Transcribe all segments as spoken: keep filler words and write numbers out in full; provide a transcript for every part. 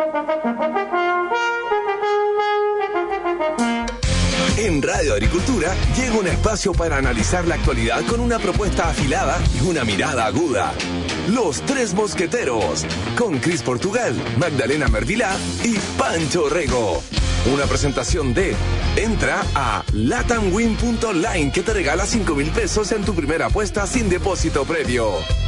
En Radio Agricultura llega un espacio para analizar la actualidad con una propuesta afilada y una mirada aguda. Los Tres Mosqueteros, con Cris Portugal, Magdalena Mervilá y Pancho Rego. Una presentación de entra a latamwin punto online que te regala cinco mil pesos en tu primera apuesta sin depósito previo.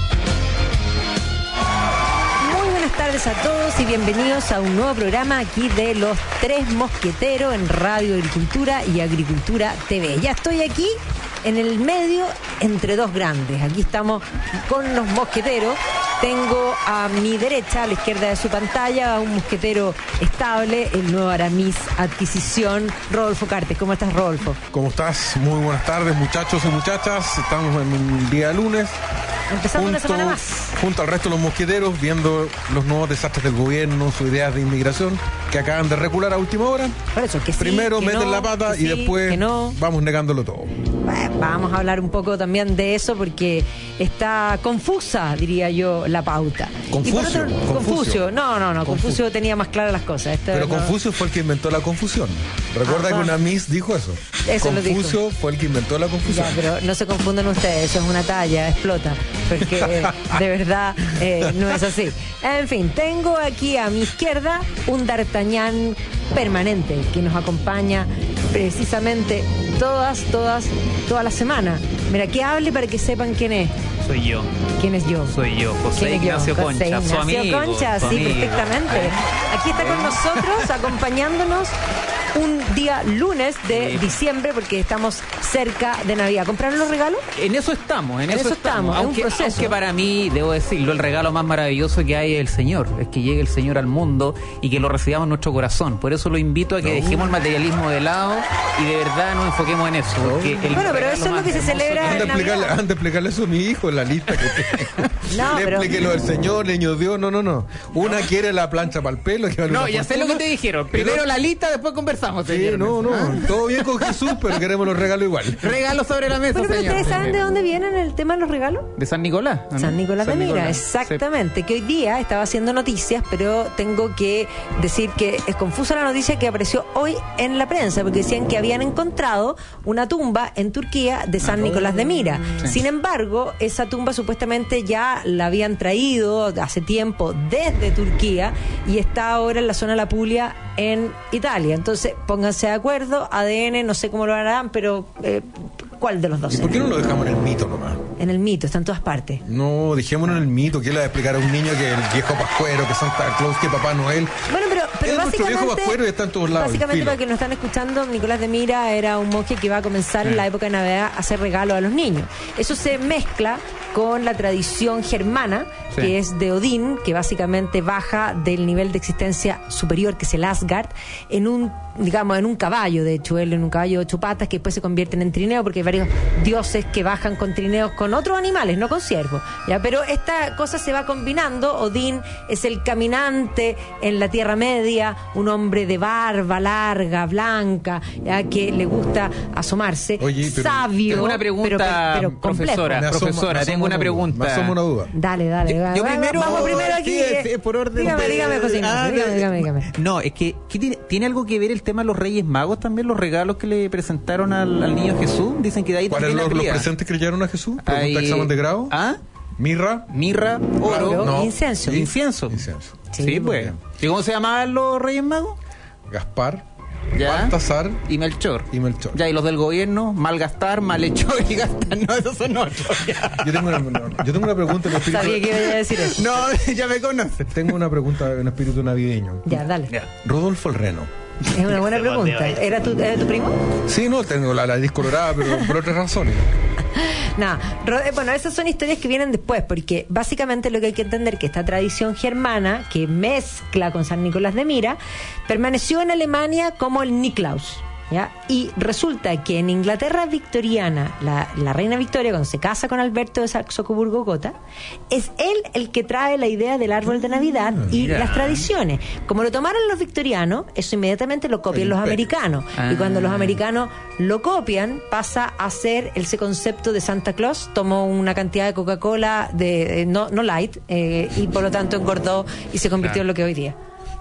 Buenas tardes a todos y bienvenidos a un nuevo programa aquí de Los Tres Mosqueteros en Radio Agricultura y Agricultura T V. Ya estoy aquí en el medio entre dos grandes. Aquí estamos con los mosqueteros. Tengo a mi derecha, a la izquierda de su pantalla, a un mosquetero estable, el nuevo Aramis Adquisición, Rodolfo Cartes. ¿Cómo estás, Rodolfo? ¿Cómo estás? Muy buenas tardes, muchachos y muchachas. Estamos en un día lunes. Empezando junto, una semana más. Junto al resto de los mosqueteros, viendo los nuevos desastres del gobierno, sus ideas de inmigración, que acaban de recular a última hora. Por eso, que sí, Primero que meten no, la pata y sí, después no. vamos negándolo todo. Bueno, vamos a hablar un poco también de eso porque está confusa, diría yo, la pauta. Confucio. Otro, Confucio. Confucio. No, no, no. Confucio, Confucio tenía más claras las cosas. Esto Pero no... Confucio fue el que inventó la confusión. Recuerda Ajá. que una Miss dijo eso. Eso lo dijo. Confucio fue el que inventó la confusión. Ya, pero no se confundan ustedes, eso es una talla, explota, porque eh, de verdad eh, no es así. En fin, tengo aquí a mi izquierda un D'Artagnan permanente que nos acompaña precisamente todas, todas, toda la semana. Mira, que hable para que sepan quién es. Soy yo. ¿Quién es yo? Soy yo, José ¿Quién es Ignacio yo? Concha, José su Ignacio amigo. Concha, su sí, amigo. perfectamente. Aquí está con nosotros, acompañándonos un día lunes de Sí. diciembre, porque estamos cerca de Navidad. ¿Compraron los regalos? En eso estamos, en, En eso, eso estamos, es un Aunque, proceso. aunque para mí, debo decirlo, el regalo más maravilloso que hay es el Señor. Es que llegue el Señor al mundo y que lo recibamos en nuestro corazón. Por eso lo invito a que dejemos el materialismo de lado y de verdad nos enfoquemos en eso. Porque el Bueno, pero regalo eso es lo más que se hermoso celebra que- Han de, en explicarle, Navidad. han de explicarle eso a mi hijo en la lista que tengo. No, Le pero- expliqué lo del Señor, niño Dios. No, no, no. Una quiere la plancha para el pelo. Que vale No, una ya sé lo que fortuna. te dijeron. Primero la lista, después conversamos. Sí, señor. no, no. ¿Ah? Todo bien con Jesús, pero queremos los regalos igual. Regalo sobre la mesa, Bueno, pero señor. ¿ustedes saben de dónde vienen el tema de los regalos? ¿De San Nicolás? ¿o no? San Nicolás de San Mira, Nicolás. exactamente, que hoy día estaba haciendo noticias, pero tengo que decir que es confusa la noticia que apareció hoy en la prensa, porque decían que habían encontrado una tumba en Turquía de San Nicolás de Mira. Sí. Sin embargo, esa tumba supuestamente ya la habían traído hace tiempo desde Turquía y está ahora en la zona de la Puglia en Italia. Entonces, pónganse de acuerdo, A D N, no sé cómo lo harán, pero eh, ¿cuál de los dos? ¿Y por qué no lo dejamos en el mito nomás? En el mito, está en todas partes. No, dejémonos en el mito. ¿Qué le va a explicar a un niño que el viejo Pascuero, que Santa Claus, que Papá Noel? Bueno, pero, pero Es nuestro viejo básicamente, Pascuero y está en todos lados, básicamente filo. para que nos están escuchando, Nicolás de Mira era un monje que iba a comenzar en la época de Navidad a hacer regalos a los niños. Eso se mezcla con la tradición germana, Sí. que es de Odín, que básicamente baja del nivel de existencia superior, que es el Asgard, en un, digamos, en un caballo, de hecho, él en un caballo de ocho patas, que después se convierten en trineo, porque hay varios dioses que bajan con trineos con otros animales, no con ciervos, ¿ya? Pero esta cosa se va combinando. Odín es el caminante en la Tierra Media, un hombre de barba larga, blanca, ¿ya? Que le gusta asomarse, Oye, pero sabio, Tengo una pregunta, pero, pero complejo. profesora. Me asoma- profesora, me asoma tengo una pregunta. Me asoma una duda. Dale, dale. Yo- va- yo va- primero- vamos primero aquí. Sí, es- es por orden Dígame, de- dígame, José Ignacio, Ah, dígame, de- dígame, dígame. No, es que ¿qué tiene, ¿tiene algo que ver el tema de los Reyes Magos también, los regalos que le presentaron al, al niño Jesús? Dicen que de ahí ¿Cuáles viene los, la los cría. presentes creyeron a Jesús? ¿Pregunta Hay- examen de grado? ¿Ah? ¿Mirra? Mirra, oro, Oro, No. incienso. ¿Y? incienso. Incienso. Sí, Sí, muy pues. bien. ¿Y cómo se llamaban los Reyes Magos? Gaspar, Ya. Baltasar Y Melchor. y Melchor. Ya, y los del gobierno, malgastar, malhechor y gastar. No, esos son otros. ya. Yo tengo una, no, yo tengo una pregunta en espíritu. Sabía que iba a decir eso. No, ya me conoces. Tengo una pregunta en espíritu navideño. Ya, dale. Ya. Rodolfo el Reno. Es una buena pregunta. ¿Era tu, ¿era tu primo? Sí, no, tengo la, la discolorada, pero por otras razones. Nada, Ro- eh, bueno, esas son historias que vienen después, porque básicamente lo que hay que entender que esta tradición germana, que mezcla con San Nicolás de Mira, permaneció en Alemania como el Niklaus. ¿Ya? Y resulta que en Inglaterra victoriana, la, la reina Victoria, cuando se casa con Alberto de Saxe-Coburgo-Gotha, es él el que trae la idea del árbol de Navidad y mira. las tradiciones. Como lo tomaron los victorianos, eso inmediatamente lo copian El los imperio. americanos. Ah. Y cuando los americanos lo copian, pasa a ser ese concepto de Santa Claus. Tomó una cantidad de Coca-Cola, de, eh, no, no light, eh, y por lo tanto engordó y se convirtió Claro. en lo que hoy día.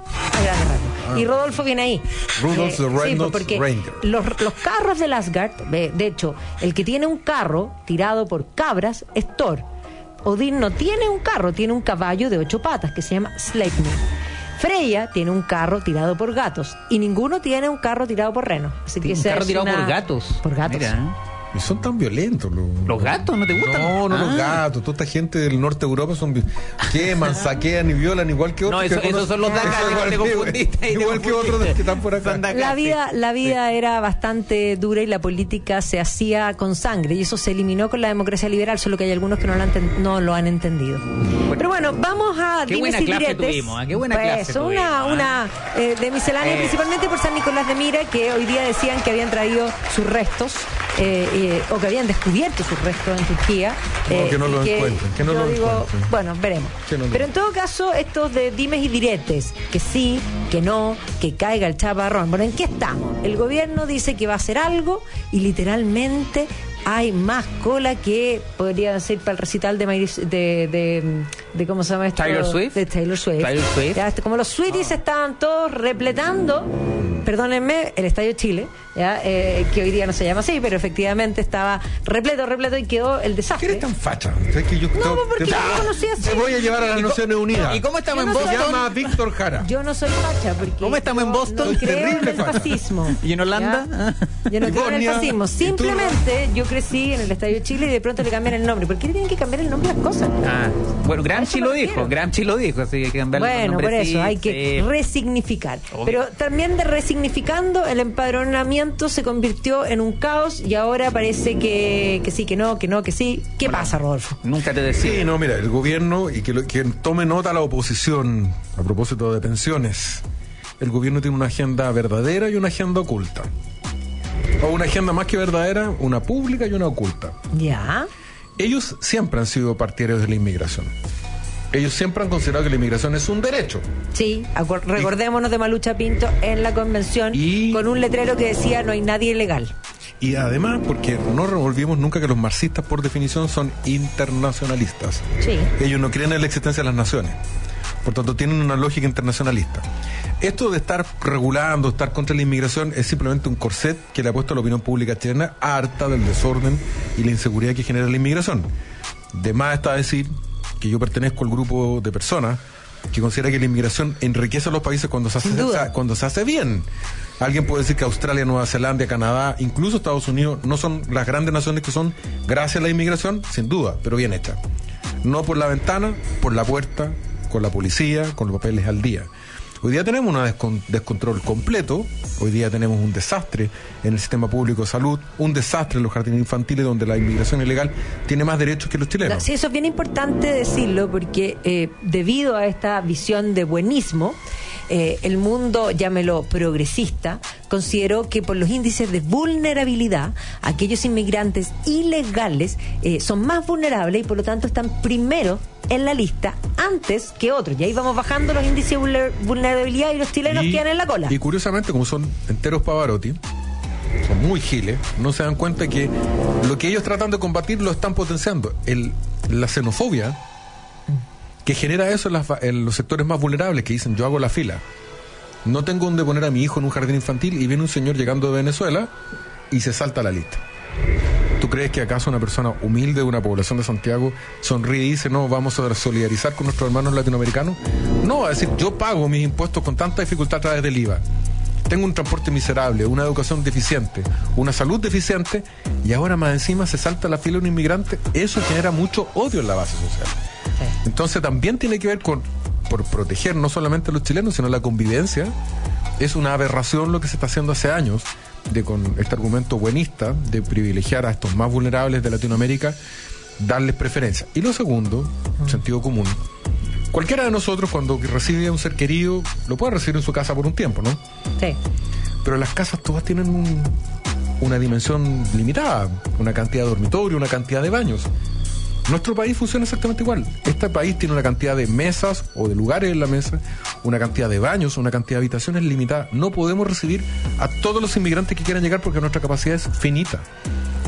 grandes rasgos. Ah. Y Rodolfo viene ahí. Rudolph the sí, Red-Nosed porque Reindeer. los, los carros del Asgard, de, de hecho, el que tiene un carro tirado por cabras es Thor. Odín no tiene un carro, tiene un caballo de ocho patas que se llama Sleipnir. Freya tiene un carro tirado por gatos y ninguno tiene un carro tirado por renos. Así que Un esa carro es tirado una- por gatos. Por gatos. Mira. Y son tan violentos. Los, ¿Los gatos no te gustan? No, no Ah. los gatos. Toda esta gente del norte de Europa son vi- queman, saquean y violan igual que otros. No, eso- que esos son los de acá, Eso igual te igual que- confundiste ahí, te Igual que confundiste. otros que están por acá. Son de acá. La sí. vida, la vida era bastante dura y la política se hacía con sangre y eso se eliminó con la democracia liberal, solo que hay algunos que no lo han, enten- no lo han entendido. Pero bueno, vamos a Qué dimes buena y clase diretes. tuvimos, ¿eh? Qué buena Pues, clase una, tuvimos, ¿eh? una eh, de miscelánea, Eh. principalmente por San Nicolás de Mira, que hoy día decían que habían traído sus restos eh, eh, o que habían descubierto sus restos en Turquía. No, que no y lo encuentren, que no yo lo digo, encuentren. bueno, veremos. Que no lo- Pero en todo caso, estos de dimes y diretes, que sí, que no, que caiga el chaparrón. Bueno, ¿en qué estamos? El gobierno dice que va a hacer algo y literalmente hay más cola que podría ser para el recital de, Miley- de, de, de ¿cómo se llama esto? Taylor Swift. De Taylor Swift. Taylor Swift. Ya, como los Sweeties estaban todos repletando, perdónenme, el Estadio Chile, ya eh, que hoy día no se llama así, pero efectivamente estaba repleto, repleto y quedó el ¿Qué desastre. eres tan facha? ¿Sabes que yo No, porque te, yo lo conocí así. te voy a llevar a las ¿Y Naciones Unidas. ¿Y cómo estamos Yo en no Se soy- Boston? llama Víctor Jara. Yo no soy facha porque ¿Cómo estamos yo en Boston? no creo en Terrible el facha. fascismo. ¿Y en Holanda? ¿Ya? Yo no creo en el Bosnia, fascismo. y tú- Simplemente yo crecí en el Estadio Chile y de pronto le cambian el nombre. ¿Por qué le tienen que cambiar el nombre a las cosas? Ah, bueno, A Gramsci eso me lo refiero. dijo, Gramsci lo dijo, así que hay que cambiarle el Bueno, nombre, por eso sí, hay que sí. resignificar. Obvio. Pero también de resignificando, el empadronamiento se convirtió en un caos y ahora parece que, que sí, que no, que no, que sí. ¿Qué pasa, Rodolfo? Nunca te decía. Sí, no, mira, el gobierno, y que, lo- que tome nota la oposición a propósito de pensiones, el gobierno tiene una agenda verdadera y una agenda oculta. O una agenda más que verdadera, una pública y una oculta. Ya. Ellos siempre han sido partidarios de la inmigración. Ellos siempre han considerado que la inmigración es un derecho. Sí, acu- recordémonos de Malucha Pinto en la convención Y- con un letrero que decía no hay nadie ilegal. Y además, porque no revolvimos nunca que los marxistas, por definición, son internacionalistas. Sí. Ellos no creen en la existencia de las naciones. Por tanto, tienen una lógica internacionalista. Esto de estar regulando, estar contra la inmigración, es simplemente un corset que le ha puesto a la opinión pública chilena harta del desorden y la inseguridad que genera la inmigración. De más está decir que yo pertenezco al grupo de personas que considera que la inmigración enriquece a los países cuando se hace, Sin duda. cuando se hace bien. Alguien puede decir que Australia, Nueva Zelanda, Canadá, incluso Estados Unidos, no son las grandes naciones que son gracias a la inmigración, sin duda, pero bien hecha. No por la ventana, por la puerta, con la policía, con los papeles al día. Hoy día tenemos un descon- descontrol completo, hoy día tenemos un desastre en el sistema público de salud, un desastre en los jardines infantiles donde la inmigración ilegal tiene más derechos que los No, chilenos. sí, eso es bien importante decirlo porque eh, debido a esta visión de buenismo, eh, el mundo, llámelo progresista, consideró que por los índices de vulnerabilidad, aquellos inmigrantes ilegales eh, son más vulnerables y por lo tanto están primero en la lista antes que otros. Y ahí vamos bajando los índices de vulner- vulnerabilidad y los chilenos quedan en la cola. Y curiosamente, como son enteros Pavarotti, son muy giles, no se dan cuenta que lo que ellos tratan de combatir lo están potenciando. El, la xenofobia que genera eso en, las fa- en los sectores más vulnerables, que dicen yo hago la fila. No tengo donde poner a mi hijo en un jardín infantil y viene un señor llegando de Venezuela y se salta la lista. ¿Tú crees que acaso una persona humilde de una población de Santiago sonríe y dice, no, vamos a solidarizar con nuestros hermanos latinoamericanos? No, va a decir, yo pago mis impuestos con tanta dificultad a través del I V A. Tengo un transporte miserable, una educación deficiente, una salud deficiente, y ahora más encima se salta la fila un inmigrante. Eso genera mucho odio en la base social. Entonces también tiene que ver con, por proteger no solamente a los chilenos, sino la convivencia. Es una aberración lo que se está haciendo hace años, de con este argumento buenista de privilegiar a estos más vulnerables de Latinoamérica, darles preferencia. Y lo segundo, sentido común. Cualquiera de nosotros cuando recibe a un ser querido, lo puede recibir en su casa por un tiempo, ¿no? Sí. Pero las casas todas tienen un- una dimensión limitada, una cantidad de dormitorio, una cantidad de baños. Nuestro país funciona exactamente igual. Este país tiene una cantidad de mesas o de lugares en la mesa, una cantidad de baños, una cantidad de habitaciones limitada. No podemos recibir a todos los inmigrantes que quieran llegar porque nuestra capacidad es finita.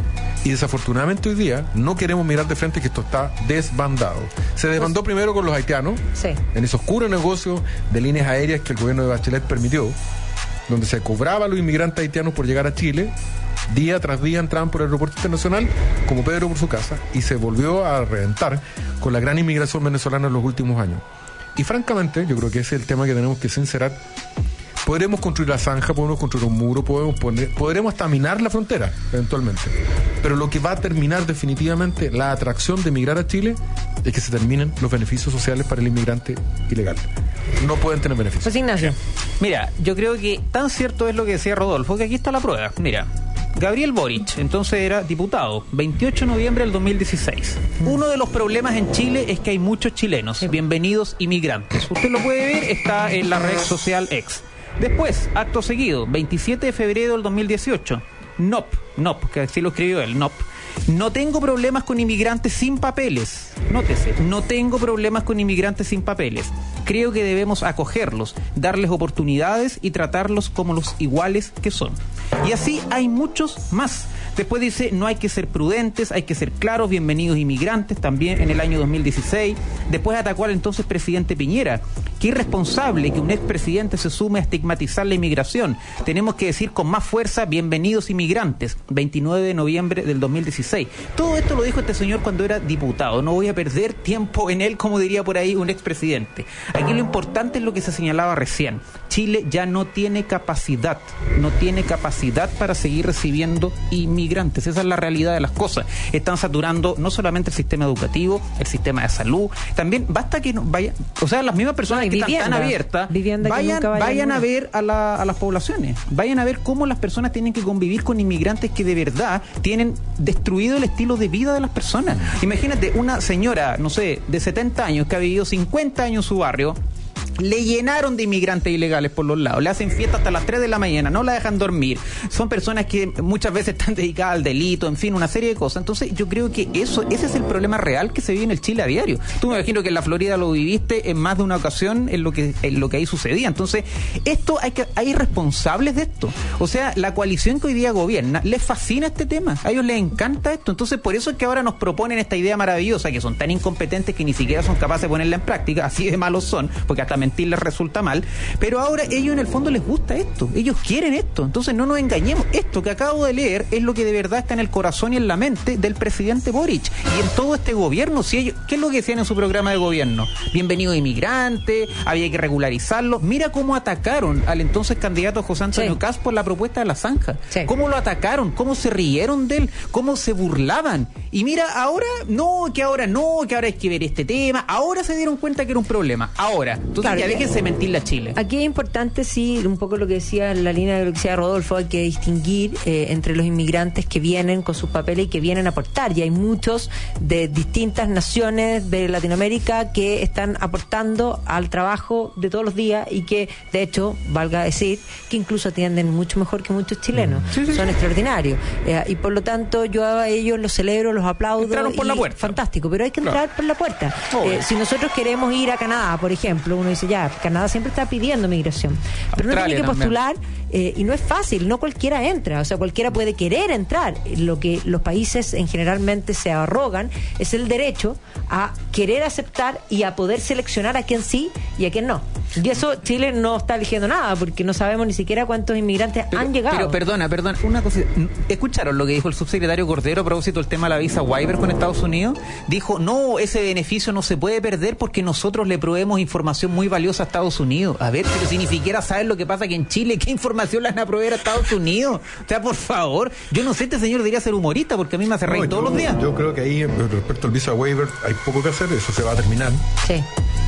Y desafortunadamente hoy día no queremos mirar de frente que esto está desbandado. Se desbandó pues, primero con los haitianos, sí. en ese oscuro negocio de líneas aéreas que el gobierno de Bachelet permitió, donde se cobraba a los inmigrantes haitianos por llegar a Chile. Día tras día entraban por el aeropuerto internacional como Pedro por su casa, y se volvió a reventar con la gran inmigración venezolana en los últimos años. Y francamente, yo creo que ese es el tema que tenemos que sincerar. Podremos construir la zanja, podemos construir un muro, podemos poner, podremos hasta minar la frontera, eventualmente. Pero lo que va a terminar definitivamente la atracción de emigrar a Chile es que se terminen los beneficios sociales para el inmigrante ilegal. No pueden tener beneficios. Pues Ignacio. Mira, yo creo que tan cierto es lo que decía Rodolfo, que aquí está la prueba. Mira, Gabriel Boric, entonces era diputado, veintiocho de noviembre del dos mil dieciséis. Uno de los problemas en Chile es que hay muchos chilenos. Bienvenidos inmigrantes. Usted lo puede ver, está en la red social X. Después, acto seguido, veintisiete de febrero del dos mil dieciocho. N O P, N O P, que así lo escribió él, N O P. No tengo problemas con inmigrantes sin papeles. Nótese, no tengo problemas con inmigrantes sin papeles. Creo que debemos acogerlos, darles oportunidades y tratarlos como los iguales que son. Y así hay muchos más. Después dice, no hay que ser prudentes, hay que ser claros, bienvenidos inmigrantes, también en el año dos mil dieciséis. Después atacó al entonces presidente Piñera. Qué irresponsable que un expresidente se sume a estigmatizar la inmigración. Tenemos que decir con más fuerza, bienvenidos inmigrantes, veintinueve de noviembre del dos mil dieciséis. Todo esto lo dijo este señor cuando era diputado. No voy a perder tiempo en él, como diría por ahí un expresidente. Aquí lo importante es lo que se señalaba recién. Chile ya no tiene capacidad, no tiene capacidad para seguir recibiendo inmigrantes. Esa es la realidad de las cosas. Están saturando no solamente el sistema educativo, el sistema de salud, también basta que no vaya, o sea, las mismas personas no, que vivienda, están tan abiertas, vayan, vayan a ver a, la, a las poblaciones, vayan a ver cómo las personas tienen que convivir con inmigrantes que de verdad tienen destruido el estilo de vida de las personas. Imagínate una señora, no sé, de setenta años que ha vivido cincuenta años en su barrio. Le llenaron de inmigrantes ilegales por los lados, le hacen fiesta hasta las tres de la mañana, no la dejan dormir, son personas que muchas veces están dedicadas al delito, en fin, una serie de cosas. Entonces yo creo que eso, ese es el problema real que se vive en el Chile a diario. Tú me imagino que en la Florida lo viviste en más de una ocasión en lo que, en lo que ahí sucedía. Entonces esto hay que, hay responsables de esto. O sea, la coalición que hoy día gobierna, les fascina este tema, a ellos les encanta esto. Entonces por eso es que ahora nos proponen esta idea maravillosa, que son tan incompetentes que ni siquiera son capaces de ponerla en práctica, así de malos son, porque hasta mentir les resulta mal, pero ahora ellos en el fondo les gusta esto, ellos quieren esto. Entonces no nos engañemos, esto que acabo de leer es lo que de verdad está en el corazón y en la mente del presidente Boric y en todo este gobierno. Si ellos, ¿qué es lo que decían en su programa de gobierno? Bienvenido inmigrante, había que regularizarlo. Mira cómo atacaron al entonces candidato José Antonio sí. Kast por la propuesta de la zanja, sí. Cómo lo atacaron, cómo se rieron de él, cómo se burlaban. Y mira, ahora no, que ahora no, que ahora hay que ver este tema, ahora se dieron cuenta que era un problema, ahora. Entonces claro, ya déjense mentirle a Chile. Aquí es importante, sí, un poco lo que decía en la línea de lo que decía Rodolfo, hay que distinguir eh, entre los inmigrantes que vienen con sus papeles y que vienen a aportar. Y hay muchos de distintas naciones de Latinoamérica que están aportando al trabajo de todos los días y que, de hecho, valga decir, que incluso atienden mucho mejor que muchos chilenos. Sí, sí, Son sí. extraordinarios. Eh, y por lo tanto, yo a ellos los celebro, los aplaudo. Entraron por la puerta. Fantástico, pero hay que entrar claro. por la puerta. Oh, eh, si nosotros queremos ir a Canadá, por ejemplo, uno dice, ya, Canadá siempre está pidiendo migración, pero uno tiene que postular eh, y no es fácil, no cualquiera entra, o sea, cualquiera puede querer entrar. Lo que los países en generalmente se arrogan es el derecho a querer aceptar y a poder seleccionar a quién sí y a quién no. Y eso Chile no está eligiendo nada, porque no sabemos ni siquiera cuántos inmigrantes pero, han llegado. Pero perdona, perdona, una cosa, ¿escucharon lo que dijo el subsecretario Cordero a propósito del tema de la visa waiver con Estados Unidos? Dijo, no, ese beneficio no se puede perder porque nosotros le proveemos información muy valiosa a Estados Unidos. A ver, pero si ni siquiera saben lo que pasa aquí en Chile, ¿qué información le van a proveer a Estados Unidos? O sea, por favor, yo no sé, este señor debería ser humorista porque a mí me hace reír no, todos yo, los días. Yo creo que ahí, respecto al visa waiver, hay poco que hacer, eso se va a terminar. Sí.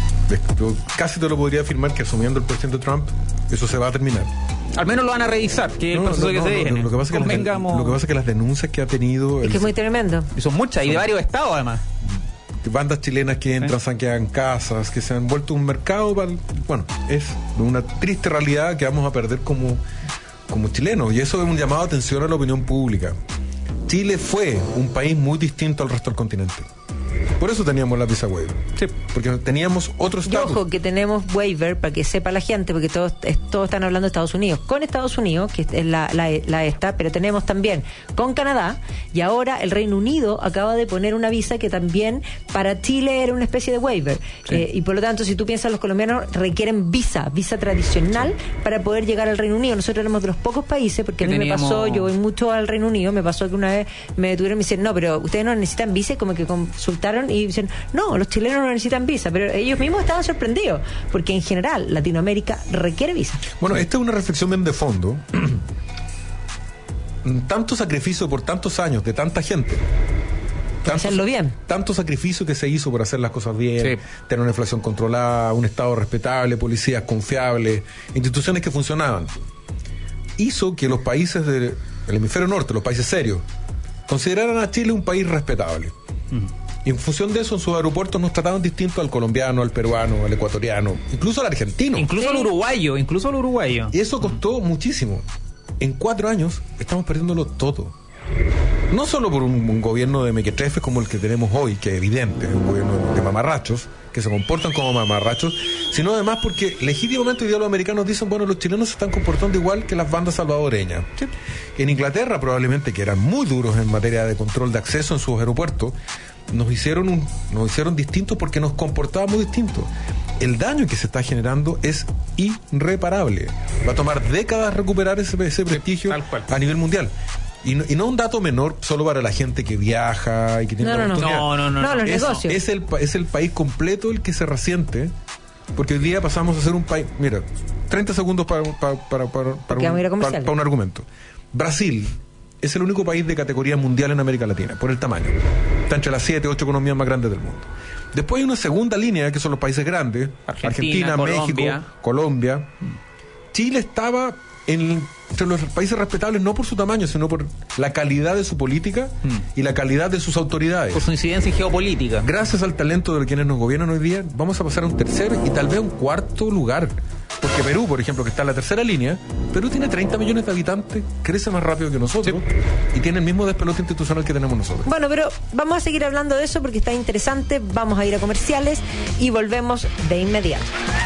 Yo casi te lo podría afirmar que asumiendo el presidente Trump, eso se va a terminar. Al menos lo van a revisar, que no, el proceso no, no, que se dejen. Lo, lo, que pasa es que las, lo que pasa es que las denuncias que ha tenido... Es el, que es muy tremendo. Y son muchas, son, y de varios estados además. Bandas chilenas que entran, ¿Eh? saquean casas, que se han vuelto un mercado para... Bueno, es una triste realidad que vamos a perder como, como chilenos. Y eso es un llamado de atención a la opinión pública. Chile fue un país muy distinto al resto del continente. Por eso teníamos la visa waiver. Sí. Porque teníamos otro Y estatus. ojo, que tenemos waiver, para que sepa la gente, porque todos, es- todos están hablando de Estados Unidos. Con Estados Unidos, que es la, la, la esta, pero tenemos también con Canadá, y ahora el Reino Unido acaba de poner una visa que también para Chile era una especie de waiver. Sí. Eh, y por lo tanto, si tú piensas, los colombianos requieren visa, visa tradicional para poder llegar al Reino Unido. Nosotros éramos de los pocos países, porque a Que mí me teníamos- pasó, yo voy mucho al Reino Unido, me pasó que una vez me detuvieron y me dicen, no, pero ustedes no necesitan visa, y como que consultaron y dicen, no, los chilenos no necesitan visa, pero ellos mismos estaban sorprendidos, porque en general Latinoamérica requiere visa. Bueno, esta es una reflexión bien de fondo. Tanto sacrificio por tantos años de tanta gente. Hacerlo bien. Tanto sacrificio que se hizo por hacer las cosas bien, Sí. tener una inflación controlada, un Estado respetable, policías confiables, instituciones que funcionaban. Hizo que los países del hemisferio norte, los países serios, consideraran a Chile un país respetable. Y en función de eso, en sus aeropuertos nos trataban distinto al colombiano, al peruano, al ecuatoriano, incluso al argentino. Incluso al uruguayo, incluso al uruguayo. Y eso costó muchísimo. En cuatro años estamos perdiéndolo todo. No solo por un, un gobierno de mequetrefes como el que tenemos hoy, que es evidente, es un gobierno de mamarrachos, que se comportan como mamarrachos, sino además porque legítimamente hoy día los americanos dicen, bueno, los chilenos se están comportando igual que las bandas salvadoreñas. En Inglaterra probablemente, que eran muy duros en materia de control de acceso en sus aeropuertos, nos hicieron un, nos hicieron distintos porque nos comportábamos distintos. El daño que se está generando es irreparable. Va a tomar décadas recuperar ese, ese prestigio tal cual. a nivel mundial. Y no, y no un dato menor solo para la gente que viaja y que tiene No, la no, no. oportunidad. No, no, no, No, no. los Es, negocios. es el, pa- es el país completo el que se resiente, porque hoy día pasamos a ser un país. Mira, treinta segundos para, para, para, para, para, vamos a ir a un, comerciales. para- para un argumento. Brasil es el único país de categoría mundial en América Latina, por el tamaño. Está entre las siete, ocho economías más grandes del mundo. Después hay una segunda línea, que son los países grandes: Argentina, Argentina, Colombia. México, Colombia. Chile estaba en, entre los países respetables no por su tamaño, sino por la calidad de su política Mm. y la calidad de sus autoridades. Por su incidencia en geopolítica. Gracias al talento de quienes nos gobiernan hoy día, vamos a pasar a un tercer y tal vez a un cuarto lugar. Porque Perú, por ejemplo, que está en la tercera línea, Perú tiene treinta millones de habitantes, crece más rápido que nosotros y tiene el mismo despelote institucional que tenemos nosotros. Bueno, pero vamos a seguir hablando de eso porque está interesante. Vamos a ir a comerciales y volvemos de inmediato.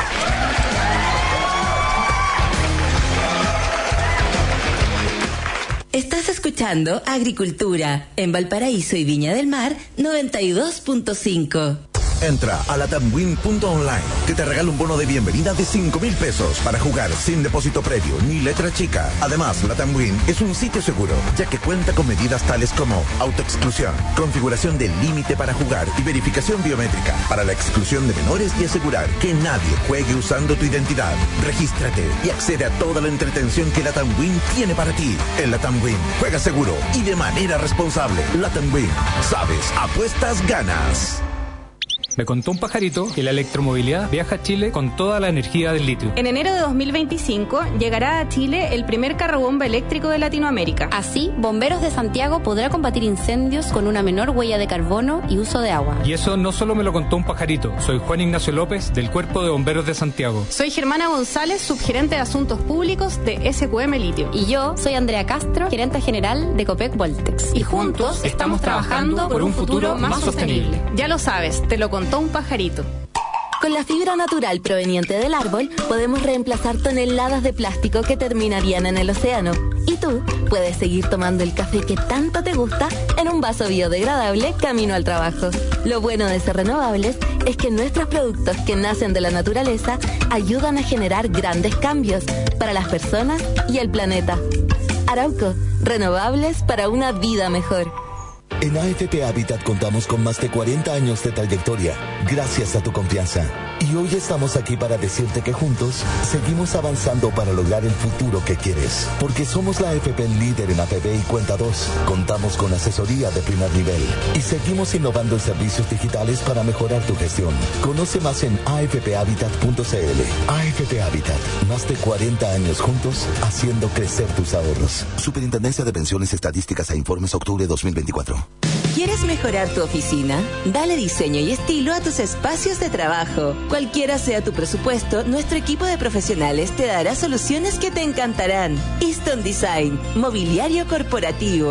Estás escuchando Agricultura en Valparaíso y Viña del Mar noventa y dos punto cinco. Entra a latamwin punto online, que te regala un bono de bienvenida de cinco mil pesos para jugar sin depósito previo ni letra chica. Además, Latamwin es un sitio seguro, ya que cuenta con medidas tales como autoexclusión, configuración del límite para jugar y verificación biométrica para la exclusión de menores y asegurar que nadie juegue usando tu identidad. Regístrate y accede a toda la entretención que Latamwin tiene para ti. En Latamwin, juega seguro y de manera responsable. Latamwin, sabes, apuestas, ganas. Me contó un pajarito que la electromovilidad viaja a Chile con toda la energía del litio. En enero de dos mil veinticinco llegará a Chile el primer carrobomba eléctrico de Latinoamérica. Así, Bomberos de Santiago podrá combatir incendios con una menor huella de carbono y uso de agua. Y eso no solo me lo contó un pajarito. Soy Juan Ignacio López, del Cuerpo de Bomberos de Santiago. Soy Germana González, subgerente de Asuntos Públicos de S Q M Litio. Y yo soy Andrea Castro, gerente general de Copec Voltex. Y juntos estamos trabajando por un futuro más sostenible. Ya lo sabes, te lo contó un pajarito. Con la fibra natural proveniente del árbol, podemos reemplazar toneladas de plástico que terminarían en el océano. Y tú puedes seguir tomando el café que tanto te gusta en un vaso biodegradable camino al trabajo. Lo bueno de ser renovables es que nuestros productos que nacen de la naturaleza ayudan a generar grandes cambios para las personas y el planeta. Arauco, renovables para una vida mejor. En A F P Habitat contamos con más de cuarenta años de trayectoria, gracias a tu confianza. Y hoy estamos aquí para decirte que juntos seguimos avanzando para lograr el futuro que quieres. Porque somos la A F P líder en A P B y Cuenta dos. Contamos con asesoría de primer nivel. Y seguimos innovando en servicios digitales para mejorar tu gestión. Conoce más en a f p habitat punto c l. A F P Habitat, más de cuarenta años juntos, haciendo crecer tus ahorros. Superintendencia de Pensiones, Estadísticas e Informes, octubre dos mil veinticuatro. ¿Quieres mejorar tu oficina? Dale diseño y estilo a tus espacios de trabajo. Cualquiera sea tu presupuesto, nuestro equipo de profesionales te dará soluciones que te encantarán. Easton Design, mobiliario corporativo.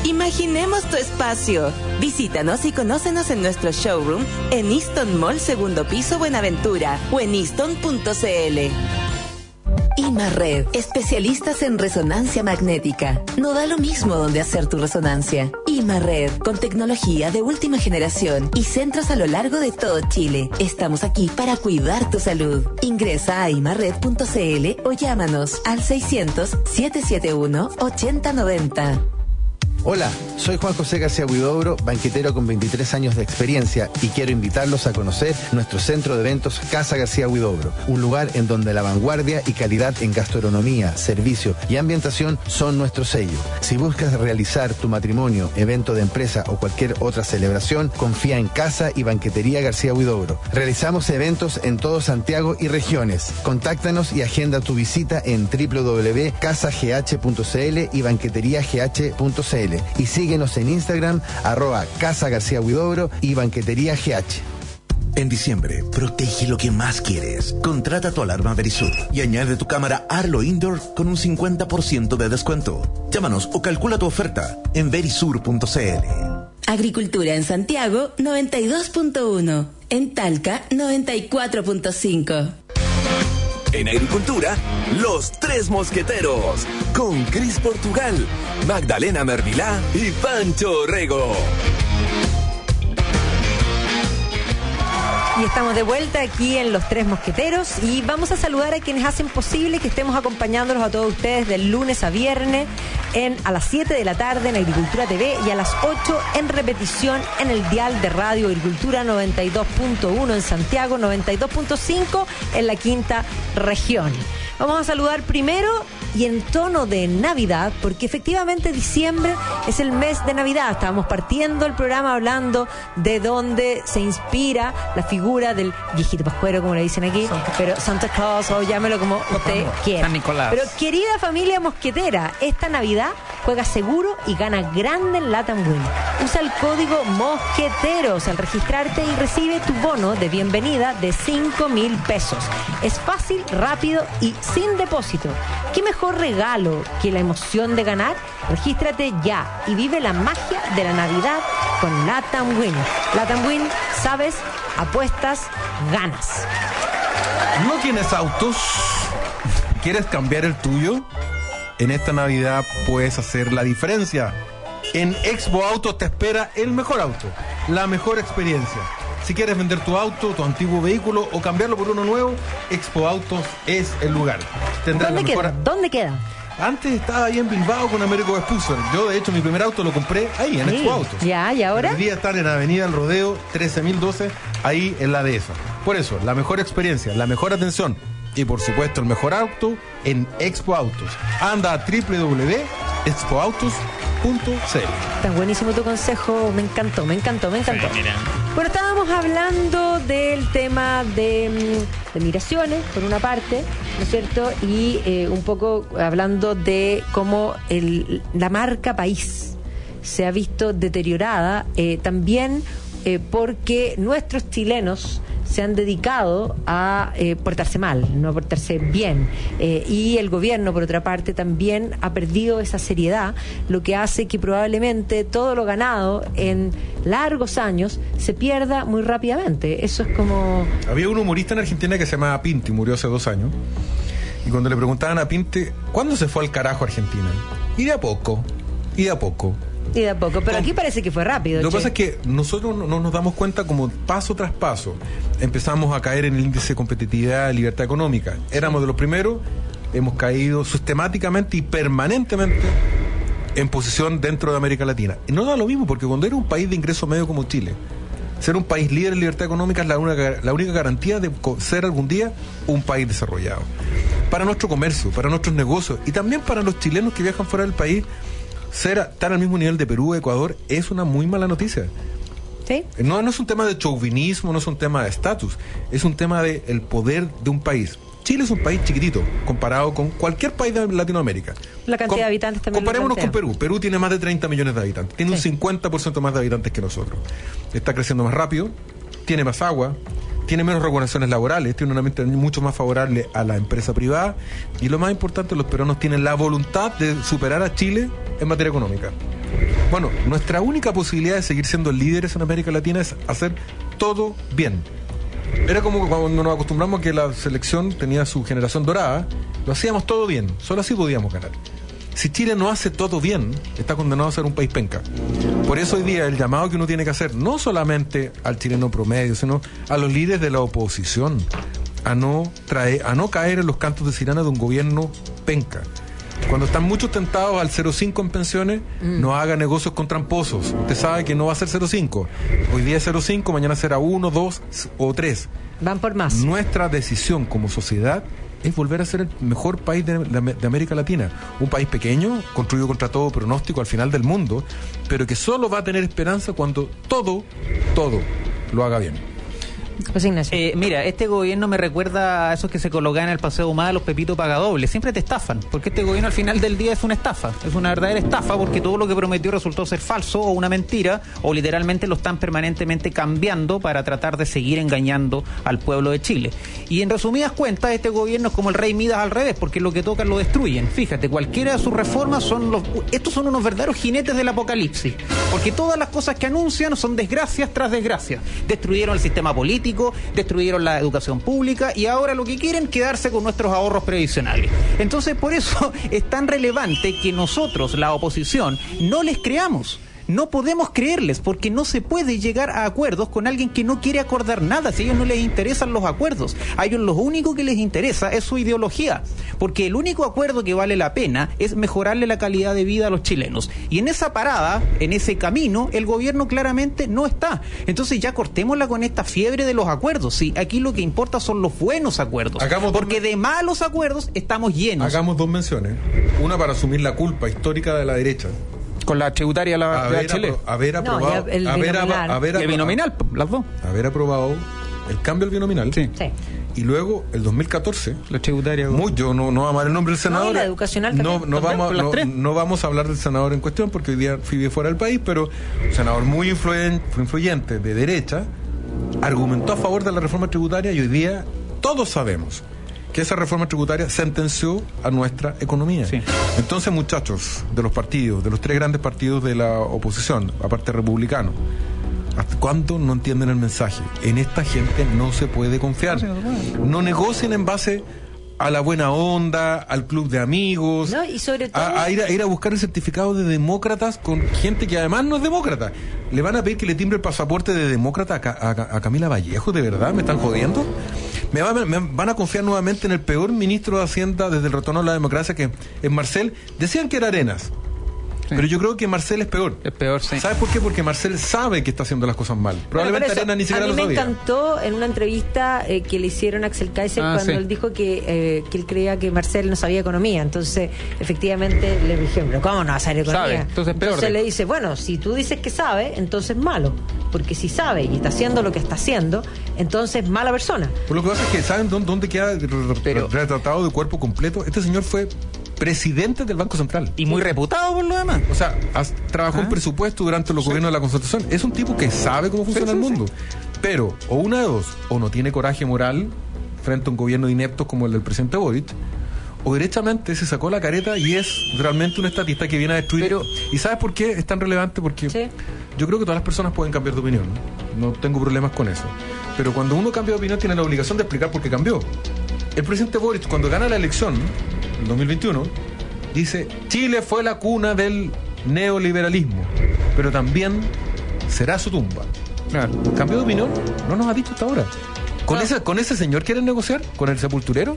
Imaginemos tu espacio. Visítanos y conócenos en nuestro showroom en Easton Mall, segundo piso, Buenaventura, o en easton punto c l. Imarred, especialistas en resonancia magnética. No da lo mismo donde hacer tu resonancia. Imarred, con tecnología de última generación y centros a lo largo de todo Chile. Estamos aquí para cuidar tu salud. Ingresa a imarred punto c l o llámanos al seiscientos, setecientos setenta y uno, ochenta noventa. Hola, soy Juan José García Huidobro, banquetero con veintitrés años de experiencia, y quiero invitarlos a conocer nuestro centro de eventos Casa García Huidobro, un lugar en donde la vanguardia y calidad en gastronomía, servicio y ambientación son nuestro sello. Si buscas realizar tu matrimonio, evento de empresa o cualquier otra celebración, confía en Casa y Banquetería García Huidobro. Realizamos eventos en todo Santiago y regiones. Contáctanos y agenda tu visita en doble u doble u doble u punto casa g h punto c l y banquetería g h punto c l. Y síguenos en Instagram, arroba Casa García Huidobro y Banquetería G H. En diciembre, protege lo que más quieres. Contrata tu alarma Verisur y añade tu cámara Arlo Indoor con un cincuenta por ciento de descuento. Llámanos o calcula tu oferta en verisur punto c l. Agricultura en Santiago, noventa y dos punto uno. En Talca, noventa y cuatro punto cinco. En Agricultura, Los Tres Mosqueteros, con Cris Portugal, Magdalena Mervilá y Pancho Orrego. Y estamos de vuelta aquí en Los Tres Mosqueteros y vamos a saludar a quienes hacen posible que estemos acompañándolos a todos ustedes del lunes a viernes en, a las siete de la tarde en Agricultura T V y a las ocho en repetición en el dial de Radio Agricultura noventa y dos punto uno en Santiago, noventa y dos punto cinco en la quinta región. Vamos a saludar primero y en tono de Navidad, porque efectivamente diciembre es el mes de Navidad. Estábamos partiendo el programa hablando de dónde se inspira la figura del viejito pascuero, como le dicen aquí, Santa. pero Santa Claus, o llámelo como usted quiera. San Nicolás. Pero querida familia mosquetera, esta Navidad juega seguro y gana grande en Latam Win. Usa el código mosqueteros al registrarte y recibe tu bono de bienvenida de cinco mil pesos. Es fácil, rápido y sin depósito. ¿Qué mejor regalo que la emoción de ganar? Regístrate ya y vive la magia de la Navidad con Latam Win. Latam Win, sabes, apuestas, ganas. ¿No tienes autos? ¿Quieres cambiar el tuyo? En esta Navidad puedes hacer la diferencia. En Expo Autos te espera el mejor auto, la mejor experiencia. Si quieres vender tu auto, tu antiguo vehículo o cambiarlo por uno nuevo, Expo Autos es el lugar. Tendrás ¿Dónde la queda? mejor... ¿Dónde queda? Antes estaba ahí en Bilbao con Américo Vespucio. Yo, de hecho, mi primer auto lo compré ahí, en Sí. Expo Autos. Ya, ¿y ahora? El día estar en Avenida El Rodeo, trece mil doce, ahí en la dehesa. Por eso, la mejor experiencia, la mejor atención y, por supuesto, el mejor auto en Expo Autos. Anda a doble u doble u doble u punto expo autos punto c l. Está buenísimo tu consejo, me encantó, me encantó, me encantó. Bueno, estábamos hablando del tema de, de migraciones, por una parte, ¿no es cierto? Y eh, un poco hablando de cómo el, la marca país se ha visto deteriorada, eh, también eh, porque nuestros chilenos se han dedicado a eh, portarse mal, no a portarse bien. Eh, y el gobierno, por otra parte, también ha perdido esa seriedad, lo que hace que probablemente todo lo ganado en largos años se pierda muy rápidamente. Eso es como... Había un humorista en Argentina que se llamaba Pinti, murió hace dos años. Y cuando le preguntaban a Pinti, ¿cuándo se fue al carajo Argentina? Y de a poco, y de a poco. Y de a poco, pero aquí parece que fue rápido. Lo que che. pasa es que nosotros no, no nos damos cuenta como paso tras paso empezamos a caer en el índice de competitividad y libertad económica. Éramos de los primeros, hemos caído sistemáticamente y permanentemente en posición dentro de América Latina. Y no da lo mismo, porque cuando eres un país de ingreso medio como Chile, ser un país líder en libertad económica es la única, la única garantía de ser algún día un país desarrollado. Para nuestro comercio, para nuestros negocios y también para los chilenos que viajan fuera del país, ser estar al mismo nivel de Perú o Ecuador es una muy mala noticia. ¿Sí? No, no es un tema de chauvinismo, no es un tema de estatus, es un tema del de poder de un país. Chile es un país chiquitito comparado con cualquier país de Latinoamérica. La cantidad Com- de habitantes también. Comparémonos con Perú. Perú tiene más de treinta millones de habitantes. Tiene sí. un cincuenta por ciento más de habitantes que nosotros. Está creciendo más rápido, tiene más agua, tiene menos regulaciones laborales, tiene un ambiente mucho más favorable a la empresa privada y lo más importante, los peruanos tienen la voluntad de superar a Chile en materia económica. Bueno, nuestra única posibilidad de seguir siendo líderes en América Latina es hacer todo bien. Era como cuando nos acostumbramos a que la selección tenía su generación dorada, lo hacíamos todo bien, solo así podíamos ganar. Si Chile no hace todo bien, está condenado a ser un país penca. Por eso hoy día el llamado que uno tiene que hacer, no solamente al chileno promedio, sino a los líderes de la oposición, a no traer, a no caer en los cantos de sirena de un gobierno penca. Cuando están muchos tentados al cero coma cinco en pensiones, mm. no haga negocios con tramposos. Usted sabe que no va a ser cero coma cinco. Hoy día es cero coma cinco, mañana será uno, dos o tres. Van por más. Nuestra decisión como sociedad es volver a ser el mejor país de, de, de América Latina. Un país pequeño, construido contra todo pronóstico al final del mundo, pero que solo va a tener esperanza cuando todo, todo lo haga bien. Pues eh, mira, este gobierno me recuerda a esos que se colocan en el Paseo Humada, los Pepito Pagadobles. Siempre te estafan, porque este gobierno al final del día es una estafa, es una verdadera estafa, porque todo lo que prometió resultó ser falso o una mentira, o literalmente lo están permanentemente cambiando para tratar de seguir engañando al pueblo de Chile. Y en resumidas cuentas, este gobierno es como el rey Midas al revés, porque lo que tocan lo destruyen. Fíjate, cualquiera de sus reformas son los... Estos son unos verdaderos jinetes del apocalipsis, porque todas las cosas que anuncian son desgracias tras desgracias. Destruyeron el sistema político, destruyeron la educación pública y ahora lo que quieren es quedarse con nuestros ahorros previsionales. Entonces, por eso es tan relevante que nosotros, la oposición, no les creamos. No podemos creerles, porque no se puede llegar a acuerdos con alguien que no quiere acordar nada. Si a ellos no les interesan los acuerdos, a ellos lo único que les interesa es su ideología, porque el único acuerdo que vale la pena es mejorarle la calidad de vida a los chilenos, y en esa parada, en ese camino, el gobierno claramente no está. Entonces ya cortémosla con esta fiebre de los acuerdos. Sí, aquí lo que importa son los buenos acuerdos, Hagamos porque de malos acuerdos estamos llenos. Hagamos dos menciones, una para asumir la culpa histórica de la derecha con la tributaria la, haber, de Chile. Apro, haber aprobado, no, el haber, binominal. haber, el binominal, las dos. Haber aprobado el cambio del binominal. Sí. sí. Y luego, el dos mil catorce, la tributaria. Muy, yo no, no amar el nombre del senador. No, y la educacional no, no, vamos, no, no vamos a hablar del senador en cuestión, porque hoy día fui fuera del país, pero un senador muy influyente, influyente de derecha, argumentó a favor de la reforma tributaria, y hoy día todos sabemos que esa reforma tributaria sentenció a nuestra economía. Sí. Entonces, muchachos de los partidos, de los tres grandes partidos de la oposición, aparte republicano, ¿hasta cuándo no entienden el mensaje? En esta gente no se puede confiar. No negocien en base a la buena onda, al club de amigos, no, y sobre todo... a, a, ir a ir a buscar el certificado de demócratas con gente que además no es demócrata. ¿Le van a pedir que le timbre el pasaporte de demócrata a, a, a Camila Vallejo? ¿De verdad? ¿Me están jodiendo? Me, va, me van a confiar nuevamente en el peor ministro de Hacienda desde el retorno a la democracia, que es Marcel. Decían que era Arenas, sí, pero yo creo que Marcel es peor. Es peor, sí. ¿Sabes por qué? Porque Marcel sabe que está haciendo las cosas mal. Probablemente bueno, Arenas ni siquiera lo sabía. A mí me encantó en una entrevista eh, que le hicieron a Axel Kaiser ah, cuando sí. él dijo que, eh, que él creía que Marcel no sabía economía. Entonces, efectivamente, le dijeron, pero ¿cómo no va a saber economía? Sabe, entonces, peor entonces le dice, bueno, si tú dices que sabe, entonces malo. Porque si sabe y está haciendo lo que está haciendo, entonces mala persona. Por lo que pasa es que ¿saben dónde, dónde queda pero, retratado de cuerpo completo? Este señor fue presidente del Banco Central. Y muy reputado por lo demás. O sea, has, trabajó ¿Ah? en presupuesto durante los sí. gobiernos de la Concertación. Es un tipo que sabe cómo funciona sí, sí, el mundo. Sí. Pero, o una de dos, o no tiene coraje moral frente a un gobierno de ineptos como el del presidente Boric, o derechamente se sacó la careta y es realmente un estatista que viene a destruir. Pero, ¿y sabes por qué es tan relevante? Porque sí. yo creo que todas las personas pueden cambiar de opinión. No tengo problemas con eso. Pero cuando uno cambia de opinión, tiene la obligación de explicar por qué cambió. El presidente Boric, cuando gana la elección, en dos mil veintiuno, dice: Chile fue la cuna del neoliberalismo, pero también será su tumba. Claro. ¿Cambió de opinión? No nos ha dicho hasta ahora. ¿Con, ah. ese, ¿Con ese señor quieren negociar? ¿Con el sepulturero?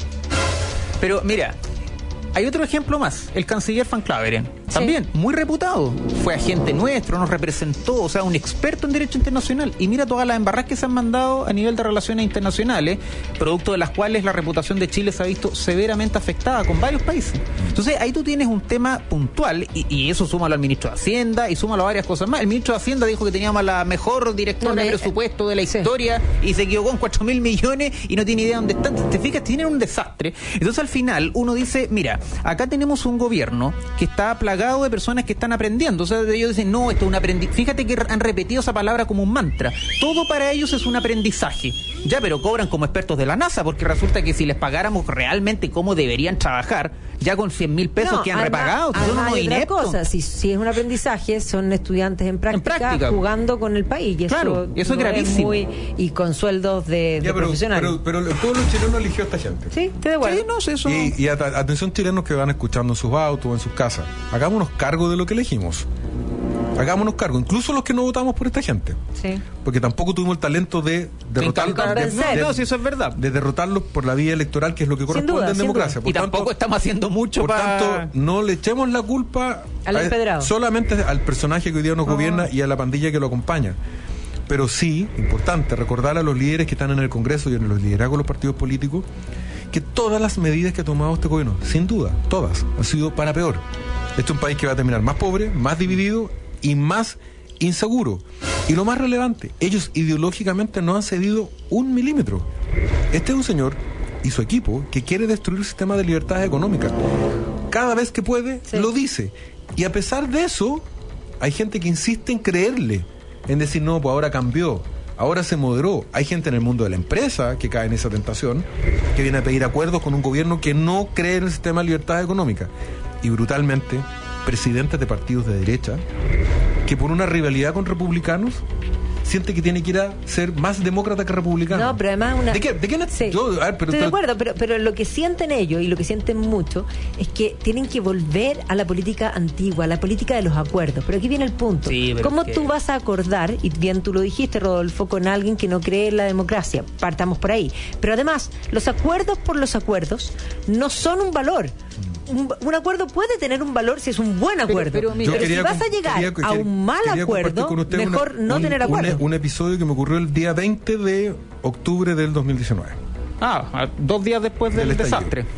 Pero mira, hay otro ejemplo más, el canciller Van Claveren, también sí. muy reputado, fue agente nuestro, nos representó, o sea, un experto en derecho internacional, y mira todas las embarradas que se han mandado a nivel de relaciones internacionales, producto de las cuales la reputación de Chile se ha visto severamente afectada con varios países. Entonces ahí tú tienes un tema puntual, y, y eso súmalo al ministro de Hacienda y súmalo a varias cosas más. El ministro de Hacienda dijo que teníamos la mejor directora no, de presupuesto de la historia sí. y se equivocó en cuatro mil millones y no tiene idea dónde están. Te fijas, tienen un desastre. Entonces al final uno dice, mira, acá tenemos un gobierno que está plagado plagado de personas que están aprendiendo. O sea, ellos dicen, no, esto es un aprendizaje. Fíjate que han repetido esa palabra como un mantra. Todo para ellos es un aprendizaje. Ya, pero cobran como expertos de la NASA, porque resulta que si les pagáramos realmente cómo deberían trabajar, ya con cien mil pesos No, que han además- repagado, son además unos hay otra ineptos. cosa, si, si es un aprendizaje, son estudiantes en práctica, En práctica. jugando con el país. Y eso Claro, eso es no gravísimo. muy- y con sueldos de, Ya, de pero, profesionales. pero, pero el pueblo chileno eligió a esta gente. Sí, estoy de acuerdo. Sí, no sé, eso. Y, y at- atención chilenos que van escuchando en sus autos o en sus casas. Hagámonos cargo de lo que elegimos. Hagámonos cargo, incluso los que no votamos por esta gente. Sí. Porque tampoco tuvimos el talento de derrotarlos. encantar. de- Convencer. de- No, si eso es verdad. de derrotarlos por la vía electoral, que es lo que corresponde duda, en sin democracia. duda. Y tampoco estamos haciendo mucho Por para... tanto, no le echemos la culpa Al a- empedrado. solamente al personaje que hoy día nos Ah. gobierna y a la pandilla que lo acompaña. Pero sí, importante, recordar a los líderes que están en el Congreso y en los liderazgos de los partidos políticos que todas las medidas que ha tomado este gobierno, sin duda, todas, han sido para peor. Este es un país que va a terminar más pobre, más dividido y más inseguro. Y lo más relevante, ellos ideológicamente no han cedido un milímetro. Este es un señor y su equipo que quiere destruir el sistema de libertades económicas. Cada vez que puede, Sí. lo dice. Y a pesar de eso, hay gente que insiste en creerle, en decir, no, pues ahora cambió, ahora se moderó. Hay gente en el mundo de la empresa que cae en esa tentación, que viene a pedir acuerdos con un gobierno que no cree en el sistema de libertades económicas. Y brutalmente, presidentes de partidos de derecha, que por una rivalidad con republicanos, siente que tiene que ir a ser más demócrata que republicano. No, pero además una... ¿De qué? ¿De quién es? Sí. Yo, a ver, pero, Estoy de pero- acuerdo, pero, pero lo que sienten ellos y lo que sienten mucho es que tienen que volver a la política antigua, a la política de los acuerdos. Pero aquí viene el punto. Sí, pero ¿Cómo es que- tú vas a acordar, y bien tú lo dijiste, Rodolfo, con alguien que no cree en la democracia? Partamos por ahí. Pero además, los acuerdos por los acuerdos no son un valor. Un, un acuerdo puede tener un valor si es un buen acuerdo. Pero, pero mira, Yo si quería vas a com- llegar quería- a quería- un mal quería compartir acuerdo, con usted mejor una- no un- tener un- acuerdo. Un, episodio que me ocurrió el día veinte de octubre del dos mil diecinueve. Ah, a- dos días después del, Del estallido. desastre.